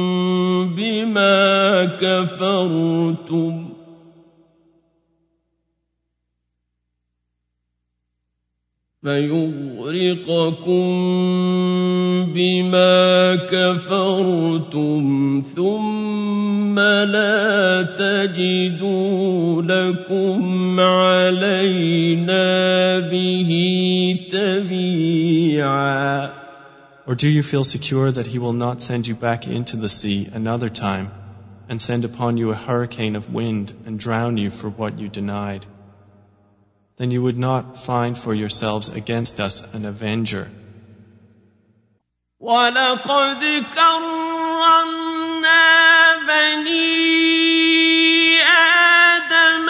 بما كفرتم ثم لا تجدوا لكم علينا به تبيعا. Or do you feel secure that He will not send you back into the sea another time and send upon you a hurricane of wind and drown you for what you denied? Then you would not find for yourselves against us an avenger. وَلَقَدْ كَرَّمْنَا بَنِي آدَمَ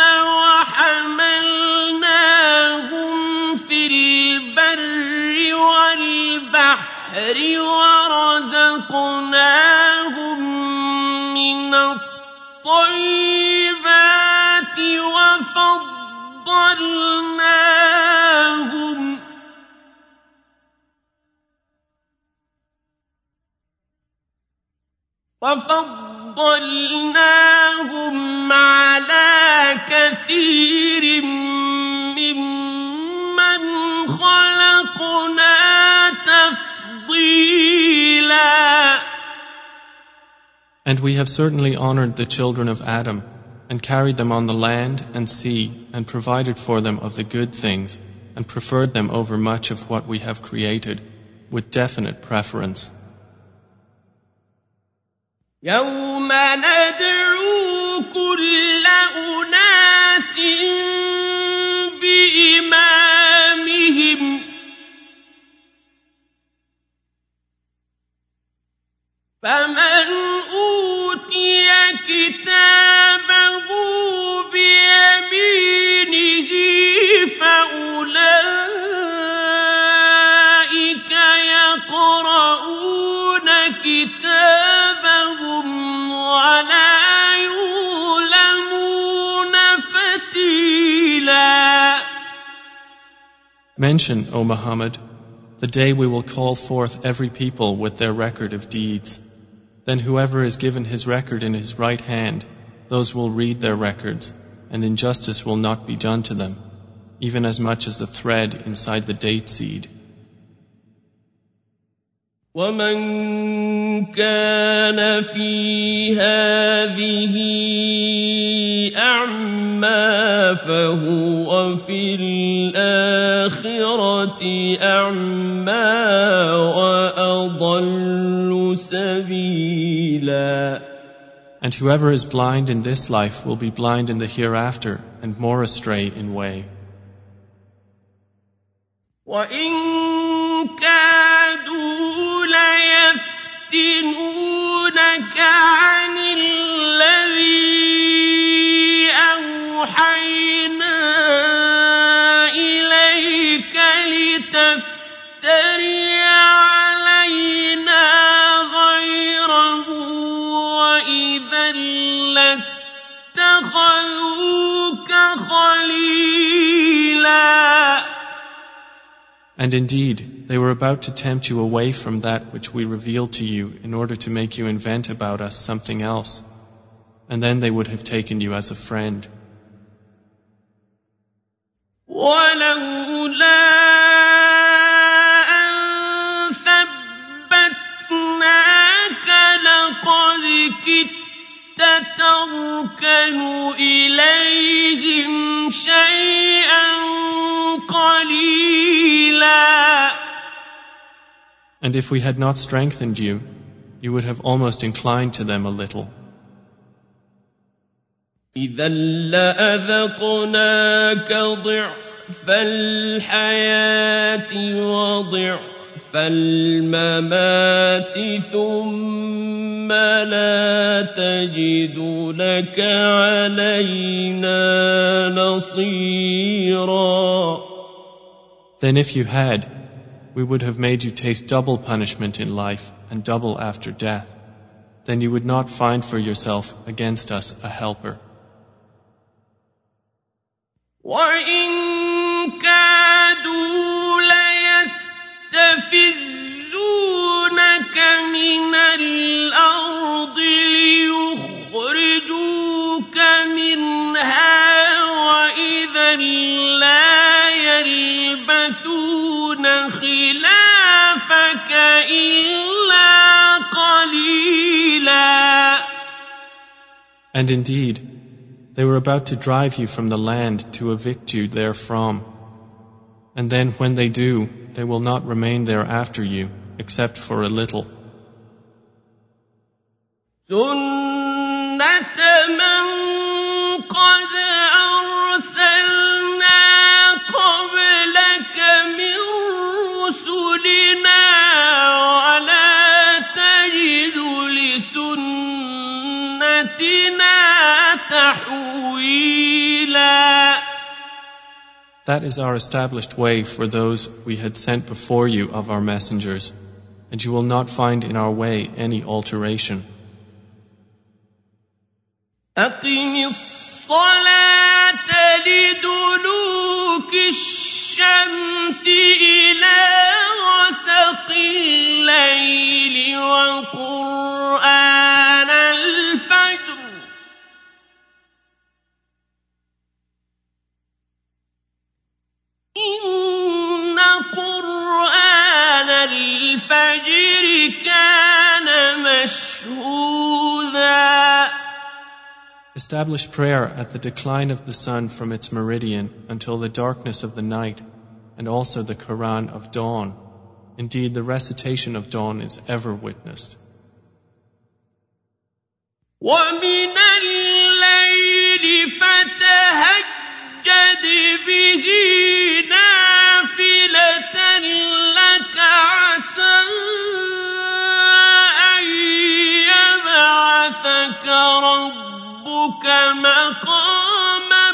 وَحَمَلْنَاهُمْ فِي الْبَرِّ وَالْبَحْرِ وَرَزَقْنَاهُمْ مِنَ الطَّيِّبَاتِ وَفَضَّلْنَاهُمْ عَلَى كَثِيرٍ مِّمَّنْ خَلَقْنَا تَفْضِيلًا. And we have certainly honored the children of Adam and carried them on the land and sea and provided for them of the good things and preferred them over much of what we have created with definite preference. يوم ندعو كل أناس بإمامهم فمن أوتي كتابه بيمينه فأولئك يقرؤون كتابهم ولا يظلمون فتيلا. Mention, O Muhammad, the day we will call forth every people with their record of deeds. Then whoever is given his record in his right hand, those will read their records, and injustice will not be done to them, even as much as a thread inside the date seed. ومن كان في هذه أعمى فهو في الآخرة أعمى وأضل سبيلا. And whoever is blind in this life will be blind in the hereafter and more astray in way. وإن كادوا ليفتنونك عن الذي أوحينا إليك لتفتري علينا غيره وإذا لاتخذوك خليلا. And indeed, they were about to tempt you away from that which we revealed to you in order to make you invent about us something else, and then they would have taken you as a friend. ولولا أن ثبتناك لقد كدت تركن إليهم شيئا قليلا. And if we had not strengthened you, you would have almost inclined to them a little. إذا لأذقناك ضعف الحياة وضعف الممات ثم لا تجد لك علينا نصيرا. Then if you had, we would have made you taste double punishment in life and double after death. Then you would not find for yourself against us a helper. وَإِن كَادُوا لَيَسْتَفِزُّونَكَ مِنَ الْأَرْضِ لِيُخْرِجُوكَ مِنْهَا وَإِذًا لَّا يَلْبَثُونَ خِلَافَكَ إِلَّا قَلِيلًا. And indeed, they were about to drive you from the land to evict you therefrom. And then when they do, they will not remain there after you, except for a little. سُنَّةَ مَن قَدْ أَرْسَلْنَا قَبْلَكَ مِن رُّسُلِنَا وَلَا تَجِدُ لِسُنَّتِنَا تَحْوِيلًا. That is our established way for those we had sent before you of our messengers, and you will not find in our way any alteration. أقم الصلاة لدلوك الشمس إلى غسق الليل وقرآن الفجر إن قرآن الفجر كان مشهودا. Establish prayer at the decline of the sun from its meridian until the darkness of the night, and also the Quran of dawn. Indeed, the recitation of dawn is ever witnessed. وَمِنَ اللَّيْلِ فَتَهَجَّدْ بِهِ نَافِلَةً لَكَ عَسَىٰ أَن يَبْعَثَكَ رَبُّكَ مَقَامًا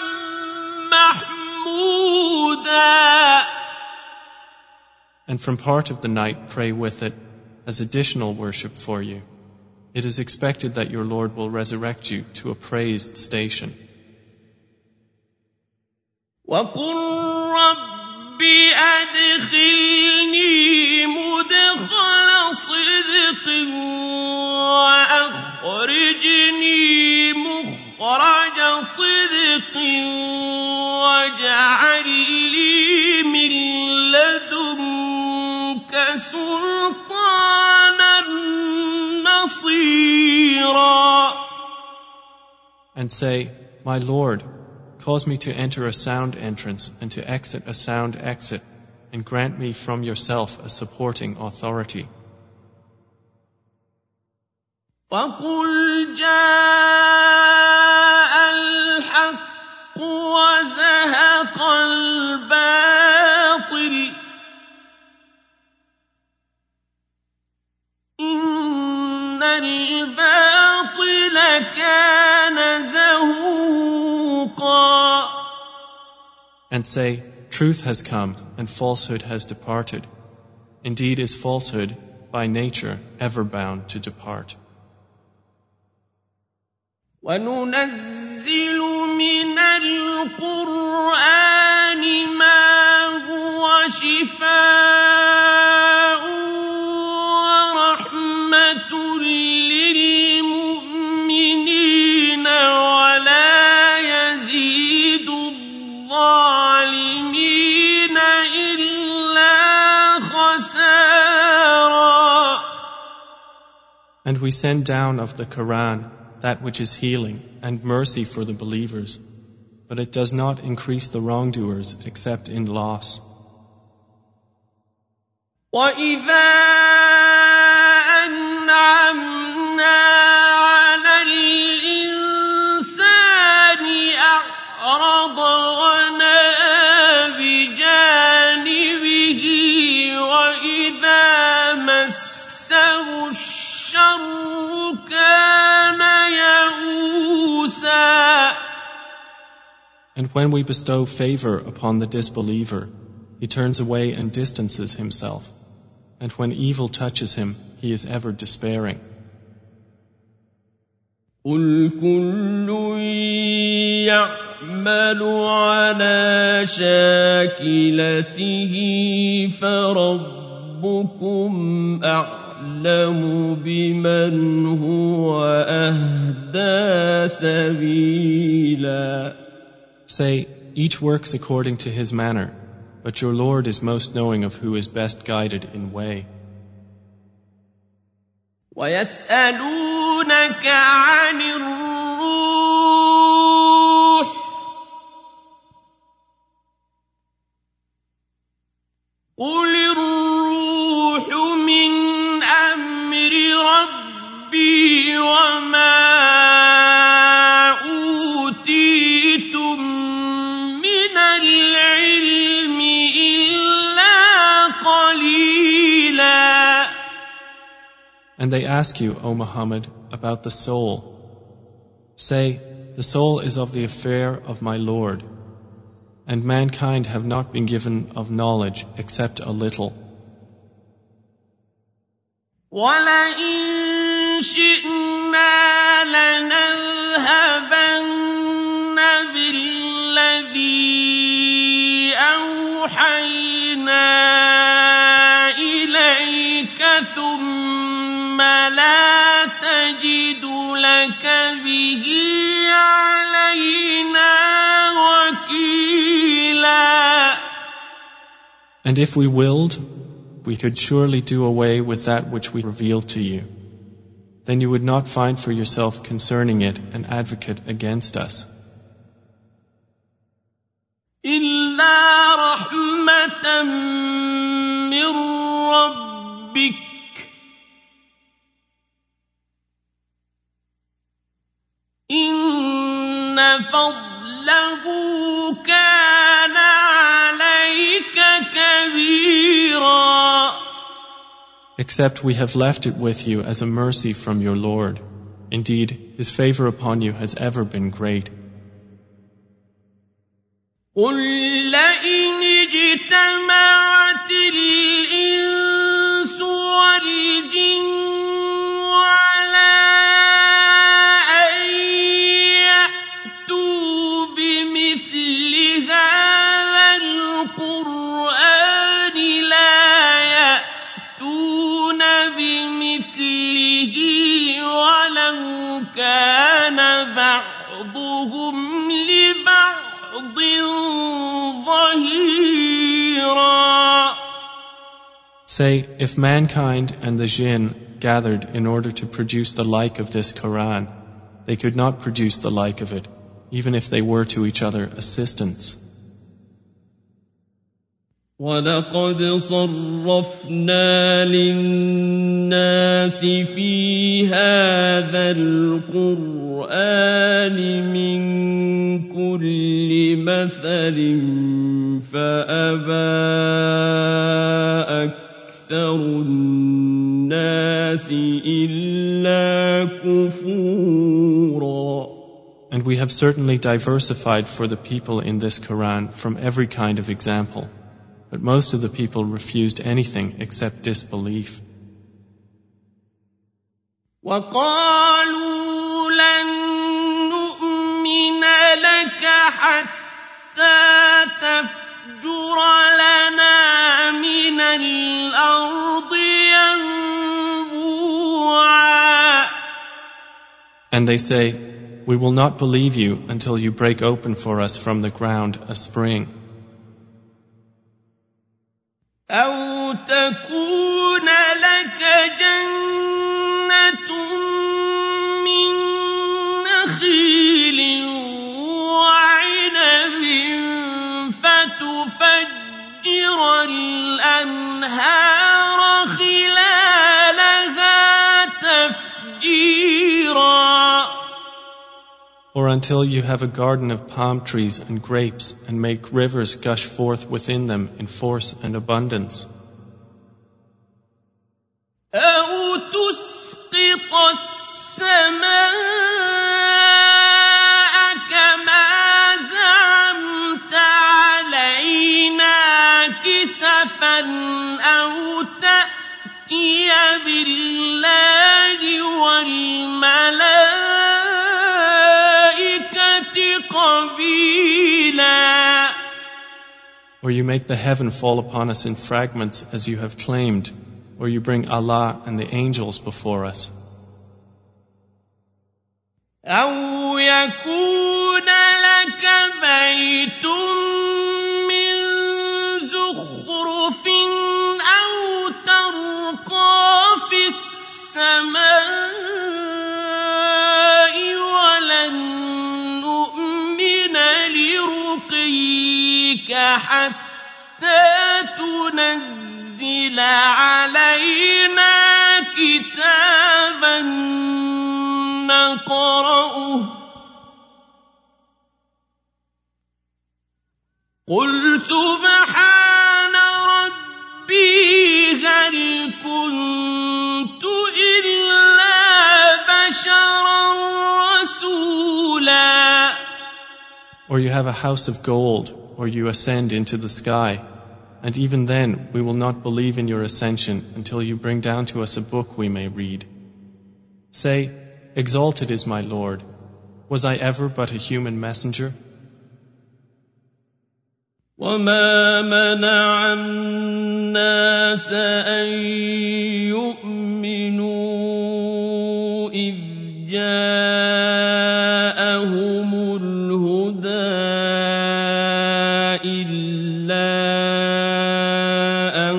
مَّحْمُودًا. And from part of the night pray with it as additional worship for you. It is expected that your Lord will resurrect you to a praised station. وَقُلْ رَبِّ أَدْخِلْنِي مُدْخَلَ صِدْقٍ وَأَخْرِجْنِي مُخْرَجَ صِدْقٍ وَاجْعَل لِّي مِن لَّدُنكَ سُلْطَانًا نَّصِيرًا. And say, My Lord, cause me to enter a sound entrance and to exit a sound exit, and grant me from yourself a supporting authority. وَقُلْ جَاءَ الْحَقُّ وَزَهَقَ الْبَاطِلُ إِنَّ الْبَاطِلَ كَانَ زَهُوقًا. And say, Truth has come and falsehood has departed. Indeed is falsehood by nature ever bound to depart. وَنُنَزِّلُ مِنَ الْقُرْآنِ مَا هُوَ شِفَاءٌ وَرَحْمَةٌ لِّلْمُؤْمِنِينَ وَلَا يَزِيدُ الظَّالِمِينَ إِلَّا خَسَارًا. And we send down of the Quran that which is healing and mercy for the believers, but it does not increase the wrongdoers except in loss. وَإِذَا أَنْعَمْنَا عَلَى الْإِنسَانِ أَعْرَضَ وَنَأَىٰ بِجَانِبِهِ وَإِذَا مَسَّهُ الشَّرُّ كَانَ يَئُوسًا. And when we bestow favor upon the disbeliever, he turns away and distances himself. And when evil touches him, he is ever despairing. قُلْ كُلٌّ يَعْمَلُ عَلَىٰ شَاكِلَتِهِ فَرَبُّكُمْ أَعْلَمُ بِمَنْ هُوَ أَهْدَىٰ سَبِيلًا. Say, each works according to his manner, but your Lord is most knowing of who is best guided in way. وَيَسْأَلُونَكَ عَنِ الرُّوحِ قُلِ الرُّوحُ مِنْ أَمْرِ رَبِّي وَمَا أُوتِيتُم مِّنَ الْعِلْمِ إِلَّا قَلِيلًا. And they ask you, O Muhammad, about the soul. Say, the soul is of the affair of my Lord, and mankind have not been given of knowledge except a little. وَلَئِن شِئْنَا لَنَذْهَبَنَّ بِالَّذِي أَوْحَيْنَا إِلَيْكَ ثُمَّ لَا تَجِدُ لَكَ بِهِ عَلَيْنَا وَكِيلًا. And if we willed, we could surely do away with that which we revealed to you. Then you would not find for yourself concerning it an advocate against us. إِلَّا رَحْمَةً مِّن رَّبِّكَ فضله كان عليك كبيرا. Except we have left it with you as a mercy from your Lord. Indeed, His favor upon you has ever been great. قل لئن اجتمعت الإنس والجن على أن يأتوا بمثل هذا القرآن لا يأتون بمثله ولو كان بعضهم لبعض ظهيرا. Say, if mankind and the jinn gathered in order to produce the like of this Quran, they could not produce the like of it, even if they were to each other assistants. وَلَقَدْ صَرَّفْنَا لِلنَّاسِ فِي هَذَا الْقُرْآنِ مِنْ كُلِّ مَثَلٍ فَأَبَى أَكْثَرُ النَّاسِ إِلَّا كُفُورًا. And we have certainly diversified for the people in this Quran from every kind of example. But most of the people refused anything except disbelief. وَقَالُوا لَن نُّؤْمِنَ لَكَ حَتَّىٰ تَفْجُرَ لَنَا مِنَ الْأَرْضِ يَنبُوعًا. And they say, we will not believe you until you break open for us from the ground a spring. أَوْ تَكُونَ لَكَ جَنَّةٌ مِّن نَّخِيلٍ وَعِنَبٍ فَتُفَجِّرَ الْأَنْهَارَ خِلَالَهَا تَفْجِيرًا. Or until you have a garden of palm trees and grapes and make rivers gush forth within them in force and abundance. أَوْ تُسْقِطَ السَّمَاءَ كَمَا زَعَمْتَ عَلَيْنَا كِسَفًا أَوْ تَأْتِيَ بِاللَّهِ وَالْمَلَائِكَةِ قَبِيلًا. Or you make the heaven fall upon us in fragments as you have claimed, or you bring Allah and the angels before us. أَوْ يَكُونَ لَكَ بَيْتٌ مِّن زُخْرُفٍ أَوْ تَرْقَىٰ فِي السَّمَاءِ وَلَن نُّؤْمِنَ لِرُقِيِّكَ حَتَّىٰ تُنَزِّلَ عَلَيْنَا كِتَابًا نَّقْرَؤُهُ قُلْ سُبْحَانَ رَبِّي هَلْ كُنتُ إِلَّا بَشَرًا رَّسُولًا. Or you have a house of gold, or you ascend into the sky, and even then we will not believe in your ascension until you bring down to us a book we may read. Say, exalted is my Lord. Was I ever but a human messenger? وَمَا مَنَعَ النَّاسَ أَن يُؤْمِنُوا إِذْ جَاءَهُمُ الْهُدَىٰ إِلَّا أَن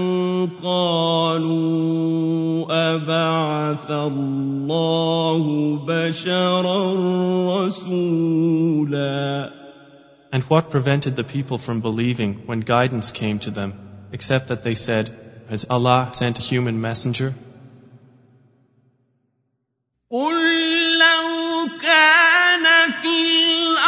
قَالُوا أَبَعَثَ اللَّهُ بَشَرًا رَّسُولًا. And what prevented the people from believing when guidance came to them, except that they said, has Allah sent a human messenger? قُل لَّوْ كَانَ فِي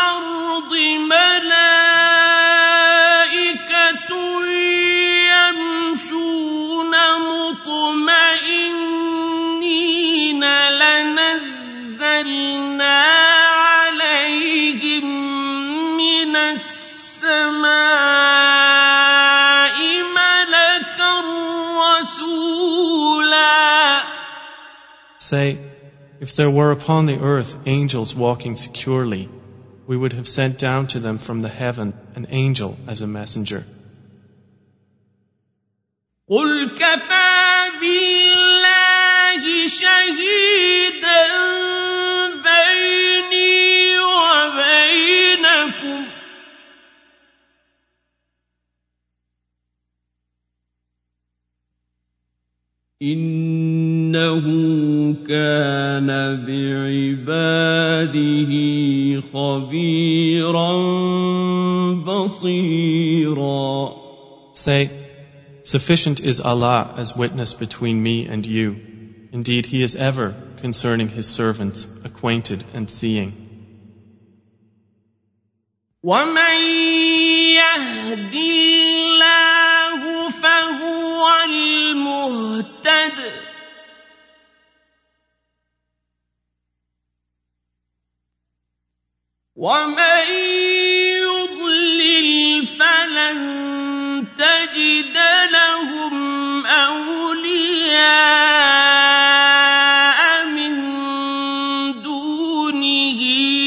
Say, if there were upon the earth angels walking securely, we would have sent down to them from the heaven an angel as a messenger. قل كفى بالله شهيدا بيني وبينكم إنه كان بعباده خبيرا بصيرا. Say, sufficient is Allah as witness between me and you. Indeed, He is ever, concerning His servants, acquainted and seeing. ومن يهد الله فهو المهتد ومن يضلل فلن تجد لهم أولياء من دونه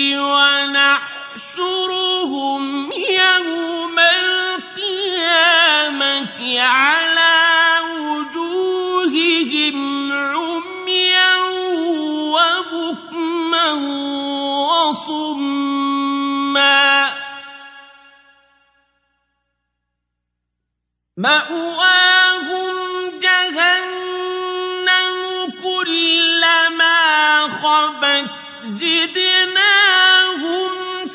ونحشرهم يوم القيامة على وجوههم عميا وبكما وصما مأواهم جهنم كلما خبت زدناهم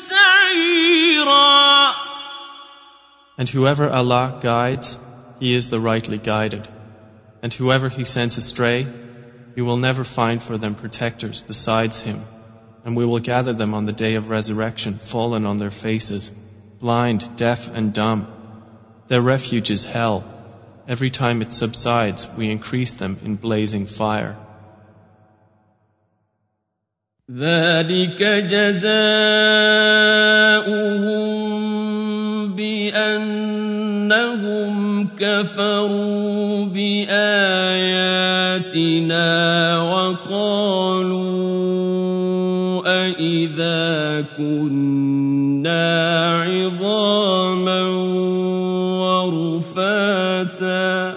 سعيرا. And whoever Allah guides, he is the rightly guided. And whoever He sends astray, you will never find for them protectors besides Him. And we will gather them on the day of resurrection, fallen on their faces, blind, deaf and dumb. Their refuge is hell. Every time it subsides, we increase them in blazing fire. ذلك جزاؤهم بأنهم كفروا بآياتنا وقالوا أإذا كنا عظاما ورفاتا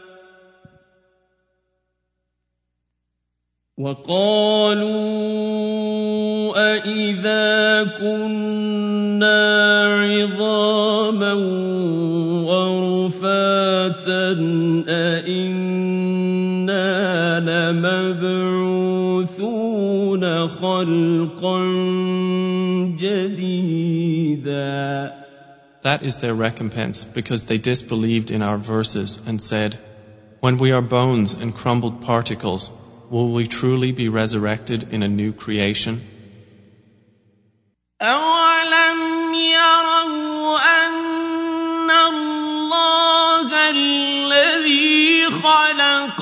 أإذا كنا عظاما ورفاتا أإنا لمبعوثون خلقا جديدا. That is their recompense, because they disbelieved in our verses and said, when we are bones and crumbled particles, will we truly be resurrected in a new creation? أَوَلَمْ يَرَوْا أَنَّ اللَّهَ الَّذِي خَلَقَ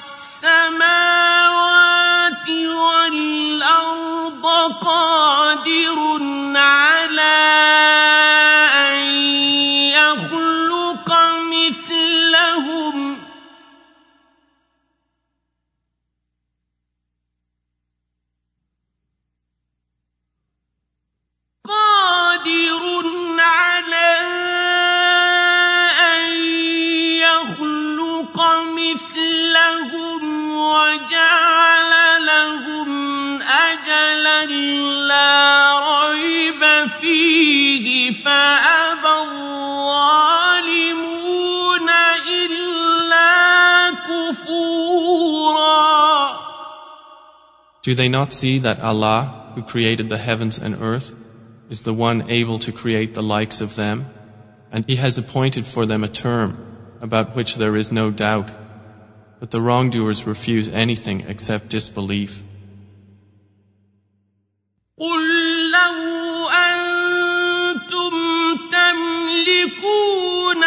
السَّمَاوَاتِ وَالْأَرْضَ قَادِرٌ عَلَىٰ أَن يَخْلُقَ مِثْلَهُمْ وَجَعَلَ لَهُمْ أَجَلًا لَّا رَيْبَ فِيهِ فَأَبَى الظَّالِمُونَ إِلَّا كُفُورًا. Do they not see that Allah, who created the heavens and earth, is the one able to create the likes of them, and He has appointed for them a term about which there is no doubt, but the wrongdoers refuse anything except disbelief. قُل لَّوْ أَنتُمْ تَمْلِكُونَ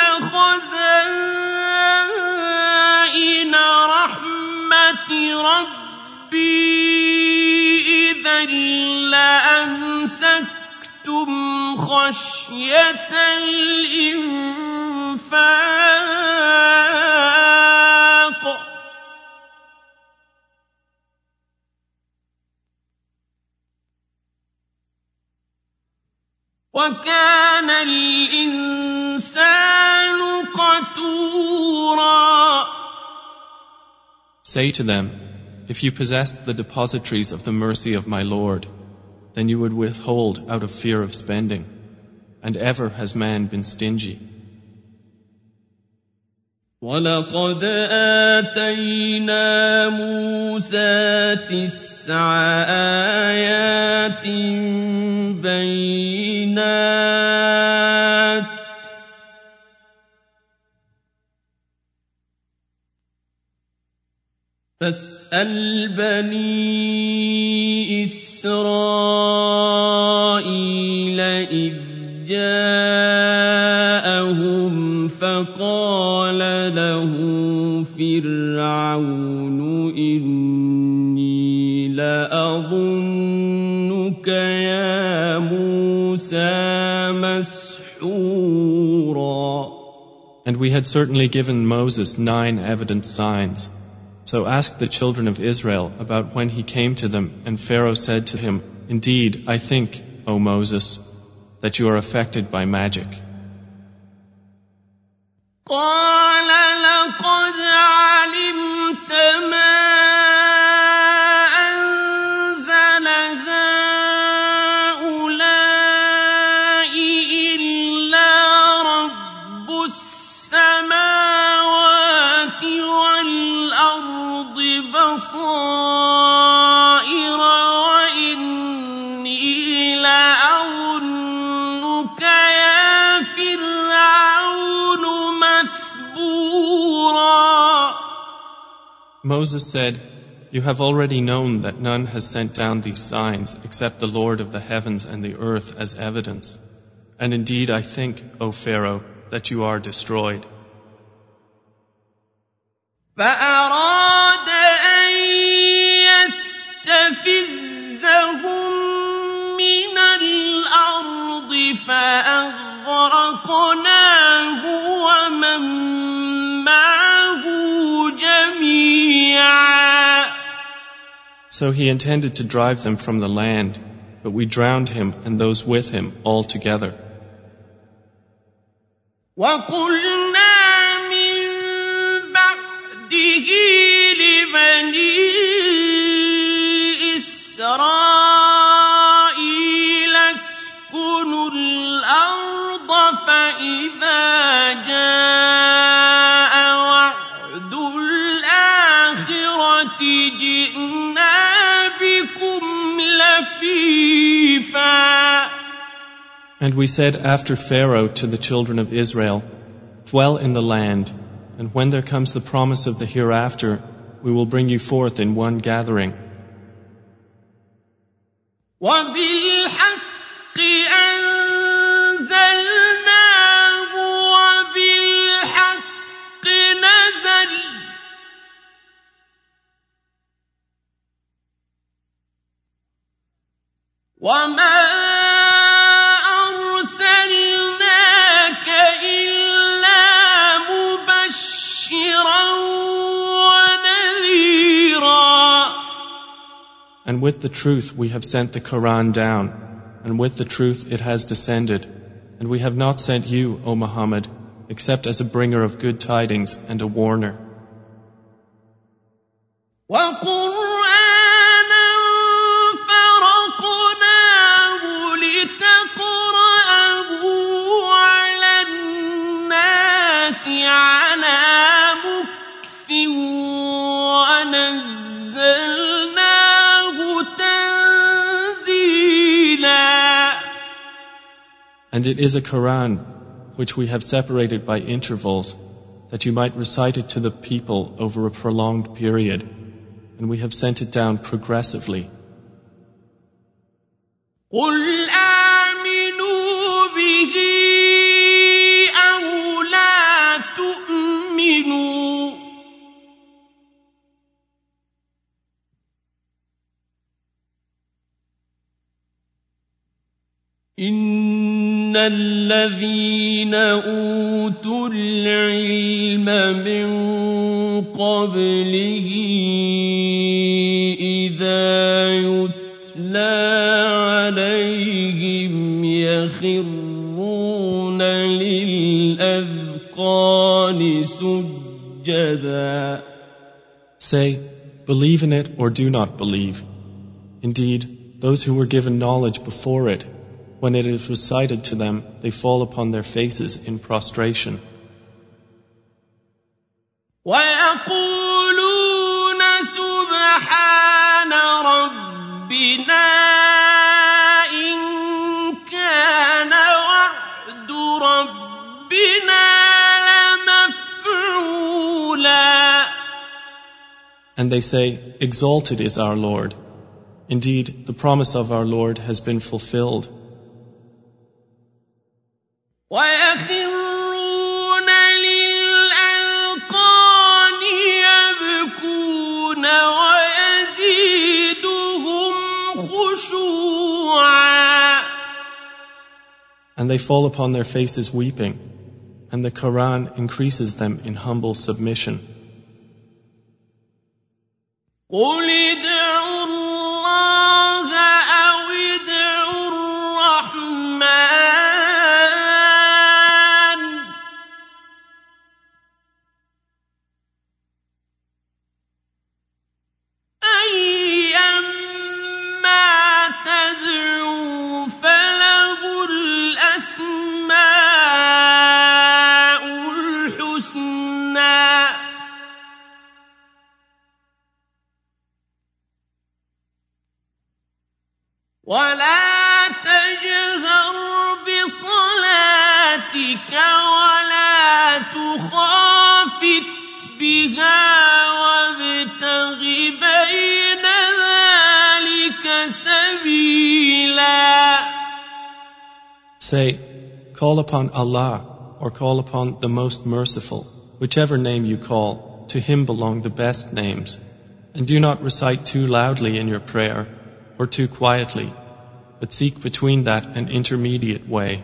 خَزَائِنَ رَحْمَةِ رَبِّي إِذًا لَّأَمْسَكْتُمْ خَشْيَةَ الْإِنفَاقِ وَكَانَ الْإِنسَانُ قَتُورًا. Say to them, if you possessed the depositories of the mercy of my Lord, then you would withhold out of fear of spending, and ever has man been stingy. وَلَقَدْ آتَيْنَا مُوسَى 9 آيَاتٍ بَيِّنَاتٍ فَاسْأَلْ بَنِي إِسْرَائِيلَ إِذْ جَاءَهُمْ فَقَالَ لَهُ فِرْعَوْنُ إِنِّي لَأَظُنُّكَ يَا مُوسَىٰ مَسْحُورًا. And we had certainly given Moses 9 evident signs. So ask the children of Israel about when he came to them, and Pharaoh said to him, Indeed, I think, O Moses, that you are affected by magic. قَالَ لَقَدْ عَلِمْتَ مَا أَنزَلَ هَٰؤُلَاءِ إِلَّا رَبُّ السَّمَاوَاتِ وَالْأَرْضِ بَصَائِرَ وَإِنِّي لَأَظُنُّكَ يَا فِرْعَوْنُ مَثْبُورًا. Moses said, You have already known that none has sent down these signs except the Lord of the heavens and the earth as evidence. And indeed I think, O Pharaoh, that you are destroyed. فَأَرَادَ أَن يَسْتَفِزَّهُم مِّنَ الْأَرْضِ فَأَغْرَقْنَاهُ وَمَن مَّعَهُ جَمِيعًا. So he intended to drive them from the land, but we drowned him and those with him all together. وَقُلْنَا مِن بَعْدِهِ لِبَنِي إِسْرَائِيلَ اسْكُنُوا الْأَرْضَ فَإِذَا جَاءَ وَعْدُ الْآخِرَةِ جِئْنَا بِكُمْ لَفِيفًا. And we said after Pharaoh to the children of Israel, Dwell in the land, and when there comes the promise of the hereafter, we will bring you forth in one gathering. وَبِالْحَقِّ أَنزَلْنَاهُ وَبِالْحَقِّ نَزَلَ وَمَا أَرْسَلْنَاكَ إِلَّا مُبَشِّرًا وَنَذِيرًا. And with the truth we have sent the Quran down, and with the truth it has descended, and we have not sent you, O Muhammad, except as a bringer of good tidings and a warner. وَقُرْآنًا فَرَقْنَاهُ لِتَقْرَأَهُ عَلَى النَّاسِ عَلَىٰ مُكْثٍ وَنَزَّلْنَاهُ تَنزِيلًا. And it is a Quran which we have separated by intervals, that you might recite it to the people over a prolonged period, and we have sent it down progressively. قُلْ آمِنُوا بِهِ أَوْ لَا تُؤْمِنُوا إِنَّ الَّذِينَ أُوتُوا الْعِلْمَ مِن قَبْلِهِ إِذَا يُتْلَىٰ عَلَيْهِمْ يَخِرُّونَ سُجَّدًا Say, believe in it or do not believe. Indeed, those who were given knowledge before it, when it is recited to them, they fall upon their faces in prostration. وَيَقُولُونَ سُبْحَانَ رَبِّنَا إِن كَانَ وَعْدُ رَبِّنَا لَمَفْعُولًا And they say, Exalted is our Lord. Indeed, the promise of our Lord has been fulfilled. وَيَخِرُّونَ لِلْأَذْقَانِ يَبْكُونَ وَيَزِيدُهُمْ خُشُوعًا And they fall upon their faces weeping, and the Quran increases them in humble submission. قُلِ ادْعُوا اللَّهَ أَوِ ادْعُوا الرَّحْمَٰنَ أَيًّمَّا تَدْعُوا فَلَهُ الْأَسْمَاءُ الْحُسْنَىٰ وَلَا تَجْهَرْ بِصَلَاتِكَ وَلَا تُخَافِتْ بِهَا وَابْتَغِ بَيْنَ ذَلِكَ سَبِيلًا Say, call upon Allah or call upon the Most Merciful, whichever name you call, to Him belong the best names. And do not recite too loudly in your prayer or too quietly, but seek between that an intermediate way.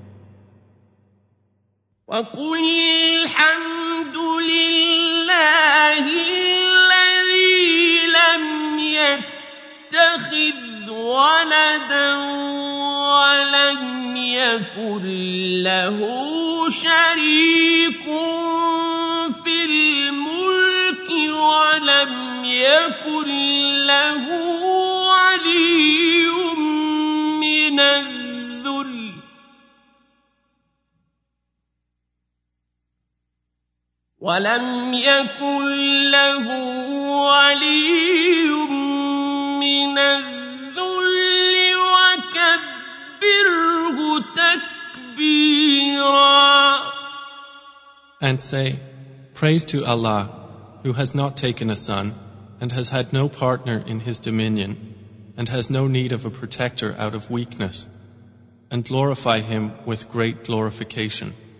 وَقُلِ الْحَمْدُ لِلَّهِ الَّذِي لَمْ يَتَّخِذْ وَلَدًا وَلَمْ يَكُنْ لَهُ شَرِيكٌ فِي الْمُلْكِ وَلَمْ يَكُنْ لَهُ وَلِيٌّ مِّنَ الذُّلِّ وَلَمْ يَكُنْ لَهُ وَلِيٌّ مِّنَ الذُّلِّ وَكَبِّرْهُ تَكْبِيرًا And say, Praise to Allah, who has not taken a son, and has had no partner in His dominion, and has no need of a protector out of weakness, and glorify Him with great glorification.